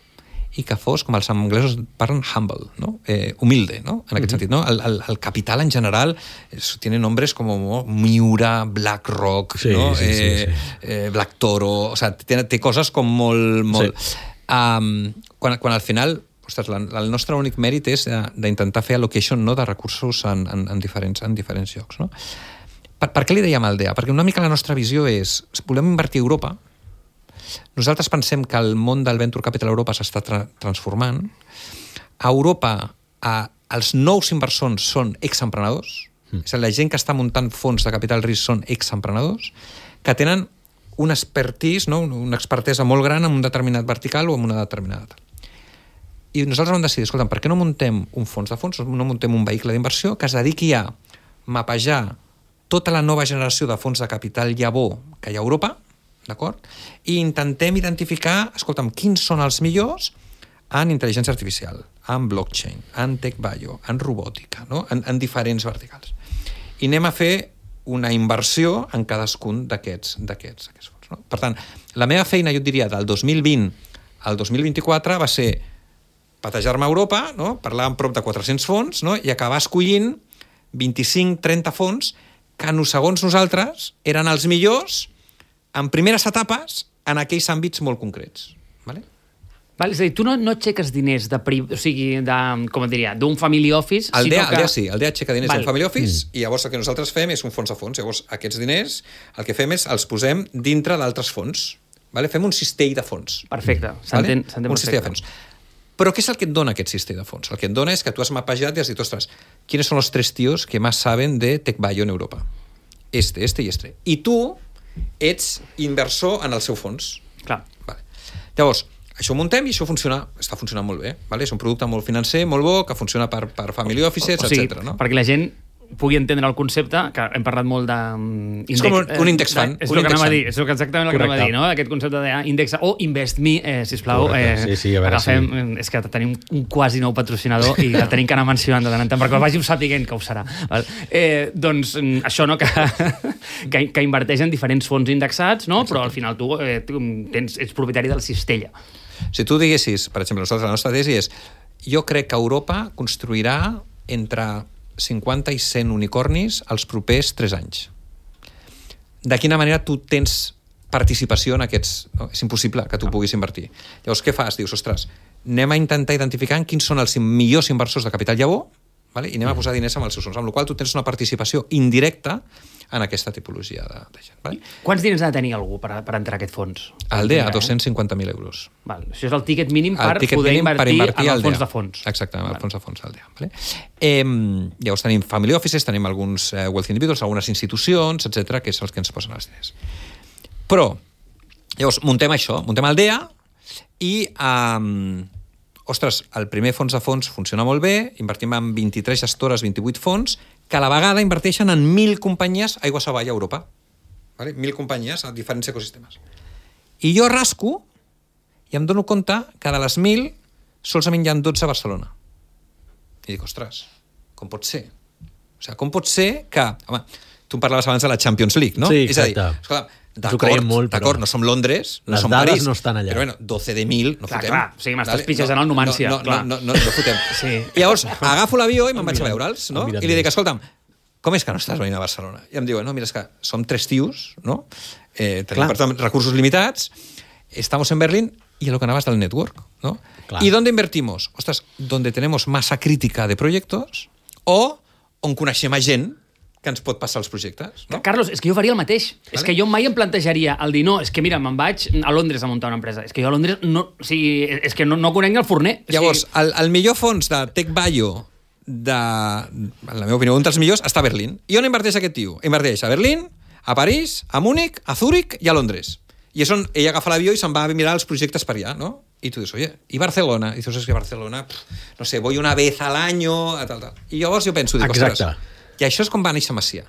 i que fos, com els anglesos parlen, humble, no? eh, humilde, no? En aquest uh-huh. sentit. No? El, el, el capital, en general, es, tiene nombres com oh, Miura, BlackRock, sí, no? sí, sí, eh, sí. Eh, Black Toro... O sigui, té, té coses com molt... molt... Sí. Um, quan, quan al final... Ostres, la, el nostre únic mèrit és d'intentar fer allocation, no, de recursos en, en, en, diferents, en diferents llocs. No? Per, per què li dèiem Aldea? Perquè una mica la nostra visió és, volem invertir a Europa, nosaltres pensem que el món del Venture Capital a Europa s'està tra transformant, a Europa a, els nous inversors són exemprenedors, mm. és a dir, la gent que està muntant fons de capital risc són exemprenedors, que tenen un expertise, no? Una expertesa molt gran en un determinat vertical o en una determinada tal. I nosaltres vam decidir, escolta, per què no muntem un fons de fons, no muntem un vehicle d'inversió que es dediqui a mapejar tota la nova generació de fons de capital llavor que hi ha a Europa, d'acord? I intentem identificar, escolta'm, quins són els millors en intel·ligència artificial, en blockchain, en tech bio, en robòtica, no? en, en diferents verticals. I anem a fer una inversió en cadascun d'aquests d'aquests fons. No? Per tant, la meva feina, jo et diria, del dos mil vint al dos mil vint-i-quatre va ser patejar-me a Europa, no? Parlar amb prop de quatre-cents fons, no? I acabar escollint vint-i-cinc trenta fons que, segons nosaltres, eren els millors en primeres etapes en aquells àmbits molt concrets. Vale? Val, és a dir, tu no, no aixeques diners de, o sigui, de, com et diria, d'un family office, Aldea, sinó que... Aldea sí, Aldea aixeca diners Val. d'un family office mm. i llavors el que nosaltres fem és un fons de fons. Llavors aquests diners el que fem és els posem dintre d'altres fons. Vale? Fem un cistell de fons. Perfecte, s'entén vale? perfecte. Un cistell de fons. Però què és el que et dona aquest cistell de fons? El que et dona és que tu has mapejat i has dit, ostres, ¿quiénes son los tres tíos que más saben de tech bio en Europa? Este, este i este. I tu ets inversor en el seu fons. Clar. Vale. Llavors, això ho muntem i això funciona, està funcionant molt bé. Vale? És un producte molt financer, molt bo, que funciona per, per family offices, o sigui, etcètera. No? Perquè la gent pugui entendre el concepte, que hem parlat molt de... És com un, un index fund. És el que anem a dir, és exactament el que anem a dir, no? Aquest concepte d'índex o Invest Me, eh, sisplau. Eh, sí, sí, a veure, agafem, sí. És que tenim un quasi nou patrocinador i el tenim que anar mencionant de tant en tant, perquè vagi sapiguent que ho serà. Val? Eh, doncs això, no? Que, que, que inverteix en diferents fons indexats, no? Però al final tu, eh, tu tens, ets propietari de la cistella. Si tu diguessis, per exemple, nosaltres la nostra tesi és jo crec que Europa construirà entre cinquanta i cent unicornis els propers tres anys. De quina manera tu tens participació en aquests... No? És impossible que tu puguis invertir. Llavors, què fas? Dius, ostres, anem a intentar identificar quins són els millors inversors de capital llavor, vale? I anem a posar diners amb els seus fons, amb la qual cosa tu tens una participació indirecta en aquesta tipologia de, de gent. Vale? Quants diners ha de tenir algú per, per entrar a aquest fons? Aldea, a dos-cents cinquanta mil euros. Val. Això és el tíquet mínim per ticket poder mínim invertir, per invertir en el Aldea. fons de fons. Exacte, en el Vale. fons de fons Aldea. Vale? Eh, llavors tenim family offices, tenim alguns eh, wealth individuals, algunes institucions, etcètera, que són els que ens posen els diners. Però, llavors, muntem això, muntem Aldea i... Um, ostres, el primer fons de fons funciona molt bé, invertim en vint-i-tres gestores, vint-i-vuit fons, que a la vegada inverteixen en mil companyies aigües avall a Europa. Vale? Mil companyies a diferents ecosistemes. I jo rasco i em dono compte que de les mil solament hi ha dotze a Barcelona. I dic, ostres, com pot ser? O sigui, com pot ser que... Home, tu em parlaves abans de la Champions League, no? Sí, exacte. És a dir, escolta, d'acord, no som Londres, no les som dades París, no estan allà. Però bueno, dotze de mil, no clar, fotem. Clar, o sigui, m'estàs pitjant el Numància. No, no, no, no, no, no fotem. Sí. I llavors, agafo l'avió i me'n vaig a veure'ls, no? Mira, I li dic, escolta'm, com és que no estàs venint a Barcelona? I em diuen, no, mira, és que som tres tios, no? Eh, tenim, per tant, recursos limitats, estamos en Berlín y a lo que anabas del network, ¿no? Claro. ¿Y dónde invertimos? Ostras, donde tenemos masa crítica de proyectos o on coneixem a gent que ens pot passar els projectes. No? Carlos, és que jo faria el mateix. Vale. És que jo mai em plantejaria el dir, no, és que mira, me'n vaig a Londres a muntar una empresa. És que jo a Londres no, o sigui, és que no, no conec ni el forner. Llavors, o sigui... el, el millor fons de tech bio, de, en la meva opinió, un dels millors, està a Berlín. I on inverteix aquest tio? Inverteix a Berlín, a París, a Múnich, a Zúrich i a Londres. I és on ell agafa l'avió i se'n va a mirar els projectes per allà, no? I tu dius, oye, ¿y Barcelona? I tu dius, es que Barcelona, pff, no sé, voy una vez al año, tal, tal. I llavors jo penso, dic, exacte. Ostres, i això és com va néixer Macià.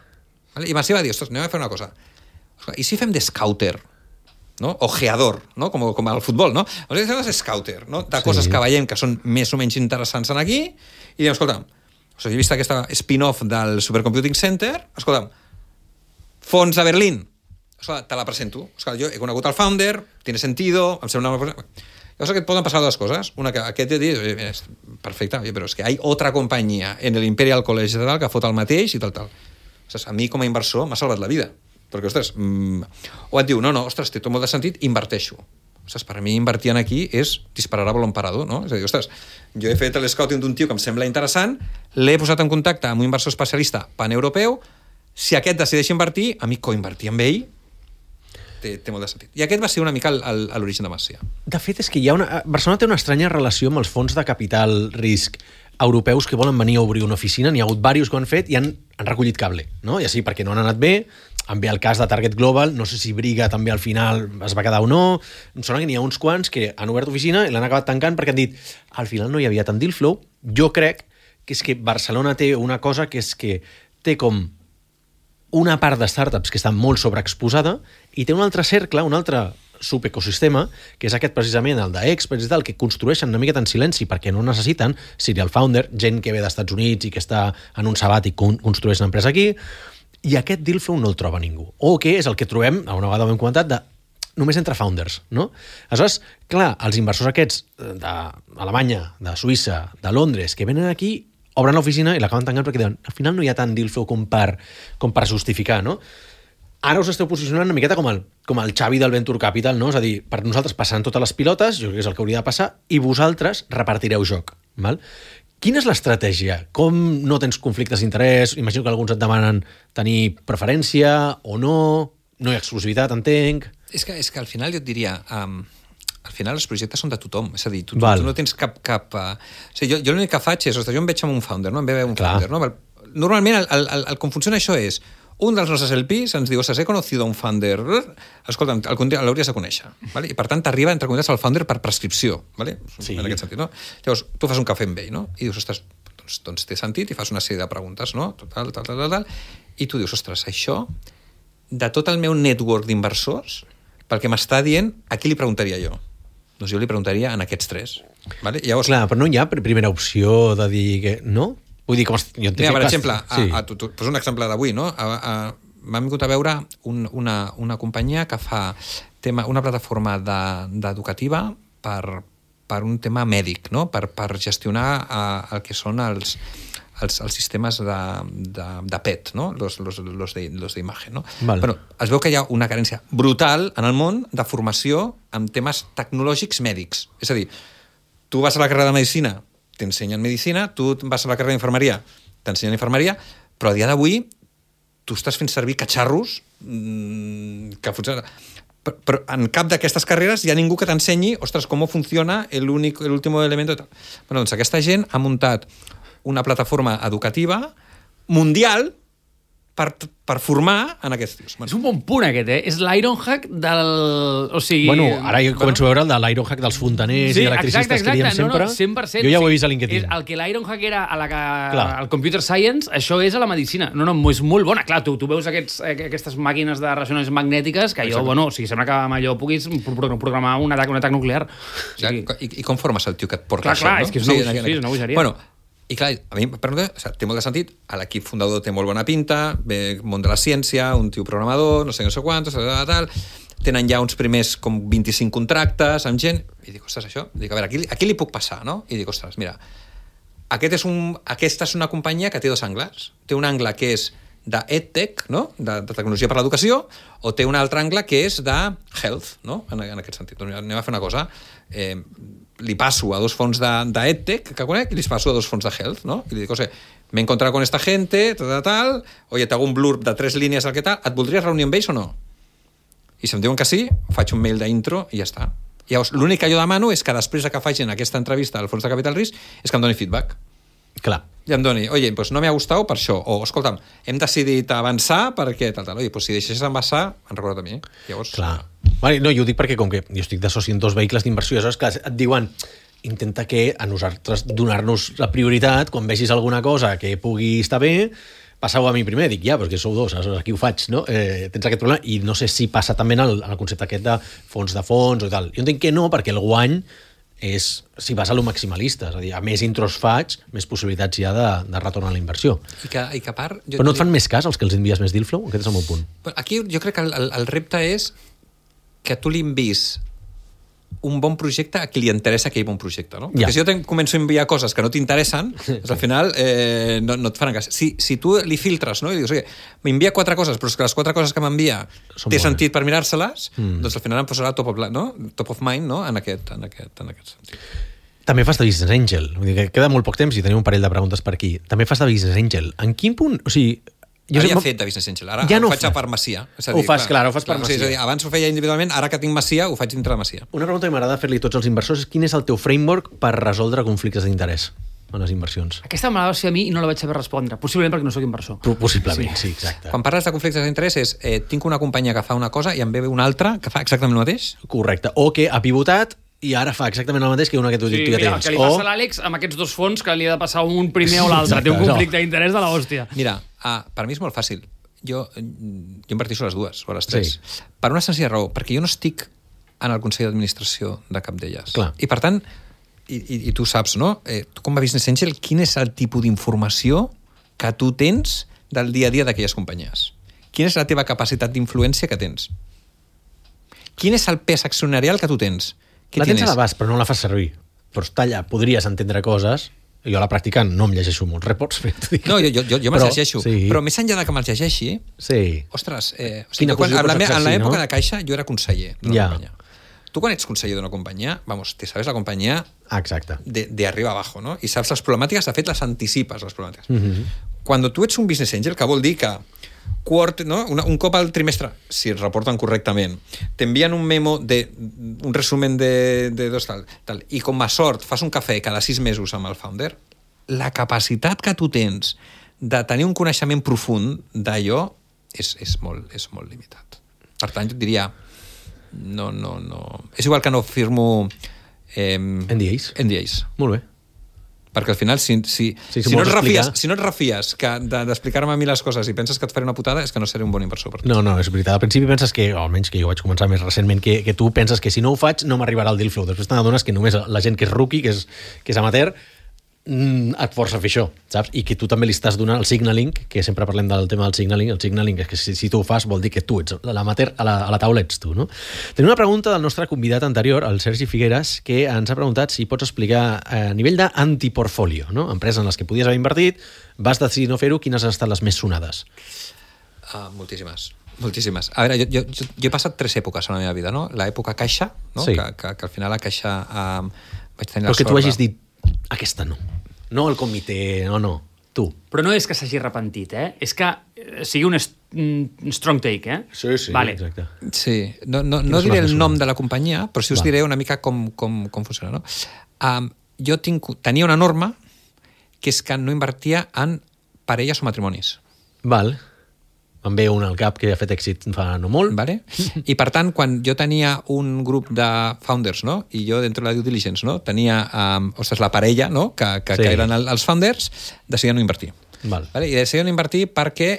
Vale? I Macià va dir, ostres, anem a fer una cosa. I si fem de scouter, no? Ojeador, no? Com, com al futbol, no? O sigui, fem de scouter, no? De sí. coses que veiem que són més o menys interessants en aquí, i diem, escolta'm, o sigui, he vist aquesta spin-off del Supercomputing Center, escolta'm, fons a Berlín, escolta, te la presento. Escolta, jo he conegut el founder, tiene sentido, em sembla una cosa... Llavors que et poden passar dues coses. Una, que aquest dia és perfecte, però és que hi ha altra companyia en l'Imperial College tal, que fot el mateix i tal, tal. Ostres, a mi com a inversor m'ha salvat la vida. Perquè, ostres, mmm, o et diu, no, no, ostres, té tot molt de sentit, inverteixo. Ostres, per a mi invertir aquí és disparar a bolon parador, no? És a dir, ostres, jo he fet l'escouting d'un tio que em sembla interessant, l'he posat en contacte amb un inversor especialista paneuropeu, si aquest decideix invertir, a mi coinvertir amb ell té, té molt de sentit. I aquest va ser una mica l'origen de Macià. De fet, és que hi ha una... Barcelona té una estranya relació amb els fons de capital risc europeus que volen venir a obrir una oficina. N'hi ha hagut diversos que ho han fet i han, han recollit cable, no? Ja sí, perquè no han anat bé. Em ve el cas de Target Global, no sé si Briga també al final es va quedar o no. Em sembla que n'hi ha uns quants que han obert oficina i l'han acabat tancant perquè han dit al final no hi havia tant deal flow. Jo crec que és que Barcelona té una cosa que és que té com una part de startups que està molt sobreexposada i té un altre cercle, un altre subecosistema, que és aquest precisament, el d'experts i tal, que construeixen una miqueta en silenci perquè no necessiten serial founder, gent que ve d'Estats Units i que està en un sabàtic construeix una empresa aquí, i aquest deal flow no el troba ningú. O que és el que trobem, a una vegada ho hem comentat, de només entre founders, no? Aleshores, clar, els inversors aquests d'Alemanya, de Suïssa, de Londres, que venen aquí, obren l'oficina i l'acaben tancant perquè diuen, al final no hi ha tant deal flow com per, com per justificar, no? Ara us esteu posicionant una miqueta com el, com el Xavi del Venture Capital, no? És a dir, per nosaltres passant totes les pilotes, jo crec que és el que hauria de passar, i vosaltres repartireu joc, val? Quina és l'estratègia? Com no tens conflictes d'interès? Imagino que alguns et demanen tenir preferència o no, no hi ha exclusivitat, entenc. És que, és que al final jo et diria... Um... al final els projectes són de tothom, és a dir, tu, tu, tu no tens cap... cap uh... o sigui, jo, jo l'únic que faig és, ostres, jo em veig amb un founder, no? Em veig amb un Clar. founder, no? Normalment, el, el, el, el, com funciona això és, un dels nostres L Ps ens diu, ostres, he conocido un founder, escolta'm, l'hauries de conèixer, ¿vale? I per tant t'arriba, entre comunitats, el founder per prescripció, ¿vale? Sí. En aquest sentit, no? Llavors, tu fas un cafè amb ell, no? I dius, ostres, doncs, doncs té sentit, i fas una sèrie de preguntes, no? Tal, tal, tal, tal, tal, i tu dius, ostres, això, de tot el meu network d'inversors, pel que m'està dient, a qui li preguntaria jo? Doncs jo li preguntaria en aquests tres. Vale? Llavors... Clar, però no hi ha primera opció de dir que... No? Vull dir, com... Jo Mira, per exemple, sí. a, a, tu, tu, poso un exemple d'avui, no? A, a, m'ha vingut a veure un, una, una companyia que fa tema, una plataforma d'educativa de, per, per un tema mèdic, no? Per, per gestionar a, el que són els... Els, els sistemes de, de, de P E T, no? los, los, los, de, los d'imatge. No? Vale. Bueno, es veu que hi ha una carència brutal en el món de formació en temes tecnològics mèdics. És a dir, tu vas a la carrera de Medicina, t'ensenyen Medicina, tu vas a la carrera d'Infermeria, t'ensenyen Infermeria, però a dia d'avui tu estàs fent servir catxarros mmm, que funcionen... Però, però en cap d'aquestes carreres hi ha ningú que t'ensenyi, ostres, com funciona l'últim element. Bueno, doncs aquesta gent ha muntat una plataforma educativa mundial per, per formar en aquests tios. Bueno. És un bon punt aquest, eh? És l'Ironhack del... O sigui... Bueno, ara jo començo bueno. a veure el de l'Ironhack dels fontaners sí, i electricistes exacte, exacte. que diem sempre. No, no, cent per cent. Jo ja ho he vist a LinkedIn. És el que l'Ironhack era a la que, al Computer Science, això és a la medicina. No, no, és molt bona. Clar, tu, tu veus aquests, aquestes màquines de ressonàncies magnètiques que jo, bueno, o sigui, sembla que amb allò puguis programar un atac, un atac nuclear. O sigui... I, I com formes el tio que et porta clar, això? Clar, no? és que és una, sí, sí, és una bogeria. Bueno, i clar, a mi, per mi, o sigui, té molt de sentit, l'equip fundador té molt bona pinta, ve món de la ciència, un tio programador, no sé, no sé quantos, tal, tal, tenen ja uns primers com vint-i-cinc contractes amb gent, i dic, ostres, això, dic, a veure, aquí, aquí li puc passar, no? I dic, ostres, mira, aquest és un, aquesta és una companyia que té dos angles. Té un angle que és de EdTech, no? de, de tecnologia per l'educació, o té un altre angle que és de health, no? en, en aquest sentit. Doncs anem a fer una cosa, eh, li passo a dos fons d'EdTech que conec i li passo a dos fons de health, no? I li dic, o sigui, me he encontrado con esta gente, tal, tal, tal, oye, te hago un blurb de tres línies del que tal, et voldries reunir amb ells o no? I si em diuen que sí, faig un mail d'intro i ja està. Llavors, l'únic que jo demano és que després que facin aquesta entrevista al fons de capital risc és que em doni feedback. Clar. I em doni, oye, pues no me ha gustat per això, o escolta'm, hem decidit avançar perquè tal, tal, oye, pues si deixes avançar, en recorda't a mi. Llavors, clar. Vale, no, jo ho dic perquè com que jo estic de soci en dos vehicles d'inversió, aleshores, clar, et diuen intenta que a nosaltres donar-nos la prioritat quan vegis alguna cosa que pugui estar bé, passeu a mi primer, dic, ja, perquè sou dos, aleshores aquí ho faig, no? Eh, tens aquest problema, i no sé si passa també en el, en el concepte aquest de fons de fons o tal. Jo entenc que no, perquè el guany és, si vas a lo maximalista, és a dir, a més intros faig, més possibilitats hi ha de, de retorn a la inversió. I que, i que a part... Jo Però no et fan més cas els que els envies més deal flow? Aquest és el meu punt. Aquí jo crec que el, el, el repte és que tu li envis un bon projecte a qui li interessa aquell bon projecte, no? Ja. Perquè si jo te començo a enviar coses que no t'interessen, doncs al final eh, no, no et faran cas. Si, si tu li filtres, no? I dius, oye, m'envia quatre coses, però és que les quatre coses que m'envia té sentit per mirar-se-les, mm. doncs al final em posarà top of, no? top of mind, no? en, aquest, en, aquest, en aquest sentit. També fas de Business Angel. Vull dir que queda molt poc temps i tenim un parell de preguntes per aquí. També fas de Business Angel. En quin punt... O sigui, jo havia sempre... fet de Business Angel, ara ja no ho faig fa. per Masia. És a dir, ho fas, clar, clar ho fas clar, per Masia. És a dir, abans ho feia individualment, ara que tinc Masia, ho faig dintre de Masia. Una pregunta que m'agrada fer-li a tots els inversors és quin és el teu framework per resoldre conflictes d'interès en les inversions? Aquesta me la va ser a mi i no la vaig saber respondre, possiblement perquè no sóc inversor. Possiblement, sí, sí exacte. Quan parles de conflictes d'interès és, eh, tinc una companyia que fa una cosa i em ve una altra que fa exactament el mateix? Correcte. O que ha pivotat i ara fa exactament el mateix que una que tu, sí, tu ja mira, tens. que li passa o... a l'Àlex amb aquests dos fons que li ha de passar un primer o l'altre. Té un conflicte no. d'interès de l'hòstia. Mira, ah, per mi és molt fàcil. Jo, jo inverteixo les dues o les tres. Sí. Per una senzilla raó, perquè jo no estic en el Consell d'Administració de cap d'elles. I per tant, i, i, i tu saps, no? Eh, tu com a Business Angel, quin és el tipus d'informació que tu tens del dia a dia d'aquelles companyies? Quina és la teva capacitat d'influència que tens? Quin és el pes accionarial que tu tens? La tens a l'abast, però no la fas servir. Però està allà, podries entendre coses. Jo a la pràctica no em llegeixo molts reports. No, jo, jo, jo me'ls llegeixo. Sí. Però més enllà de que me'ls llegeixi, sí. ostres, eh, o sigui, quan, en l'època no? de Caixa jo era conseller d'una ja. companyia. Tu quan ets conseller d'una companyia, vamos, te sabes la companyia exacte. de, de arriba abajo, no? I saps les problemàtiques, de fet les anticipes, les problemàtiques. Mm-hmm. Quan tu ets un business angel, que vol dir que quart, no? Una, un cop al trimestre, si et reporten correctament, t'envien un memo, de, un resumen de, de dos tal, tal, i com a sort fas un cafè cada sis mesos amb el founder, la capacitat que tu tens de tenir un coneixement profund d'allò és, és, molt, és molt limitat. Per tant, jo et diria, no, no, no... És igual que no firmo... Eh, N D As. N D As. Molt bé. Perquè al final, si, si, sí, si, no, et refies, si no et refies que d'explicar-me a mi les coses i penses que et faré una putada, és que no seré un bon inversor per tu. No, no, és veritat. Al principi penses que, o almenys que jo vaig començar més recentment, que, que tu penses que si no ho faig no m'arribarà el deal flow. Després t'adones que només la gent que és rookie, que és, que és amateur, et força a fer això, saps? I que tu també li estàs donant el signaling, que sempre parlem del tema del signaling, el signaling és que si, si tu ho fas vol dir que tu ets l'amateur, a la, a la taula ets tu, no? Tenim una pregunta del nostre convidat anterior, el Sergi Figueres, que ens ha preguntat si pots explicar a nivell d'antiportfolio, no? Empreses en les que podies haver invertit, vas decidir no fer-ho, quines han estat les més sonades? Uh, moltíssimes. Moltíssimes. A veure, jo, jo, jo, jo he passat tres èpoques a la meva vida, no? L'època Caixa, no? Sí. Que, que, que al final a Caixa um, vaig tenir la sort... Però que tu hagis dit, aquesta no. No el comitè, no, no. Tu. Però no és que s'hagi repentit, eh? És que sigui un, un strong take, eh? Sí, sí, vale. Exacte. Sí. No, no, no diré el nom de la companyia, però sí us Va. diré una mica com, com, com funciona, no? Um, jo tinc, tenia una norma que és que no invertia en parelles o matrimonis. Val. Em ve un al cap que ha fet èxit fa no molt. Vale? I per tant, quan jo tenia un grup de founders, no? I jo dentro de la due diligence, no? Tenia um, ostres, la parella, no? Que, que, sí. que eren el, els founders, decidien no invertir. Val. Vale? I decidien no invertir perquè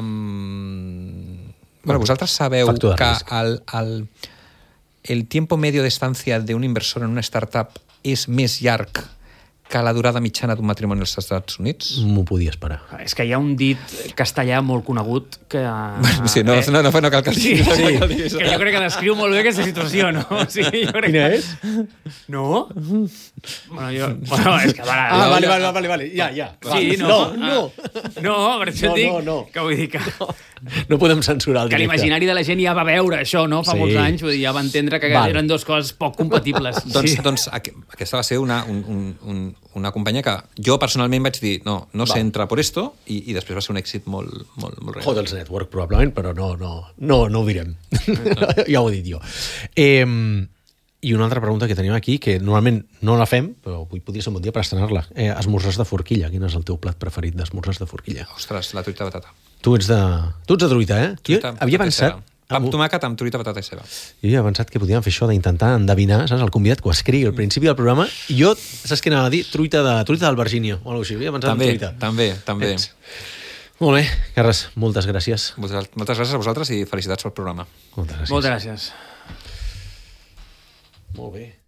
um, bueno, vosaltres sabeu que el, el, el tiempo medio d'estancia d'un inversor en una startup és més llarg que la durada mitjana d'un matrimoni als Estats Units? M'ho podia esperar. És que hi ha un dit castellà molt conegut que... Sí, no, eh? no, no, no cal que el diguis. Sí, sí, sí. És que jo crec que descriu molt bé aquesta situació, no? O sigui, jo crec Quina que... és? No? Bueno, jo... Bueno, és que... Vale, ah, vale, vale, vale, vale. Ja, ja. Sí, no. No, no. No, per això no, dic... No, no. Que vull dir que... No, no podem censurar el directe. Que l'imaginari de la gent ja va veure això, no? Fa sí. molts anys, vull dir, ja va entendre que vale. eren dues coses poc compatibles. doncs, sí. doncs aquesta va ser una, un, un, una companyia que jo personalment vaig dir no, no se entra por esto i, i després va ser un èxit molt, molt, molt real. Hotels Network, probablement, però no, no, no, no ho direm. Ja ho he dit jo. Eh, I una altra pregunta que tenim aquí, que normalment no la fem, però avui podria ser un bon dia per estrenar-la. Eh, esmorzars de forquilla. Quin és el teu plat preferit d'esmorzars de forquilla? Ostres, la truita de batata. Tu ets de, tu ets de truita, eh? Truita, jo havia pensat... Pa amb tomàquet amb truita, patata i ceba. Jo havia pensat que podíem fer això d'intentar endevinar, saps, el convidat que ho escrigui al principi del programa, i jo, saps què anava a dir? Truita, de, truita del Virgínia, o alguna cosa així. Havia pensat també, en truita. També, també. Ets. Molt bé, Carles, moltes gràcies. Moltes, moltes gràcies a vosaltres i felicitats pel programa. Moltes gràcies. Moltes gràcies. Molt bé.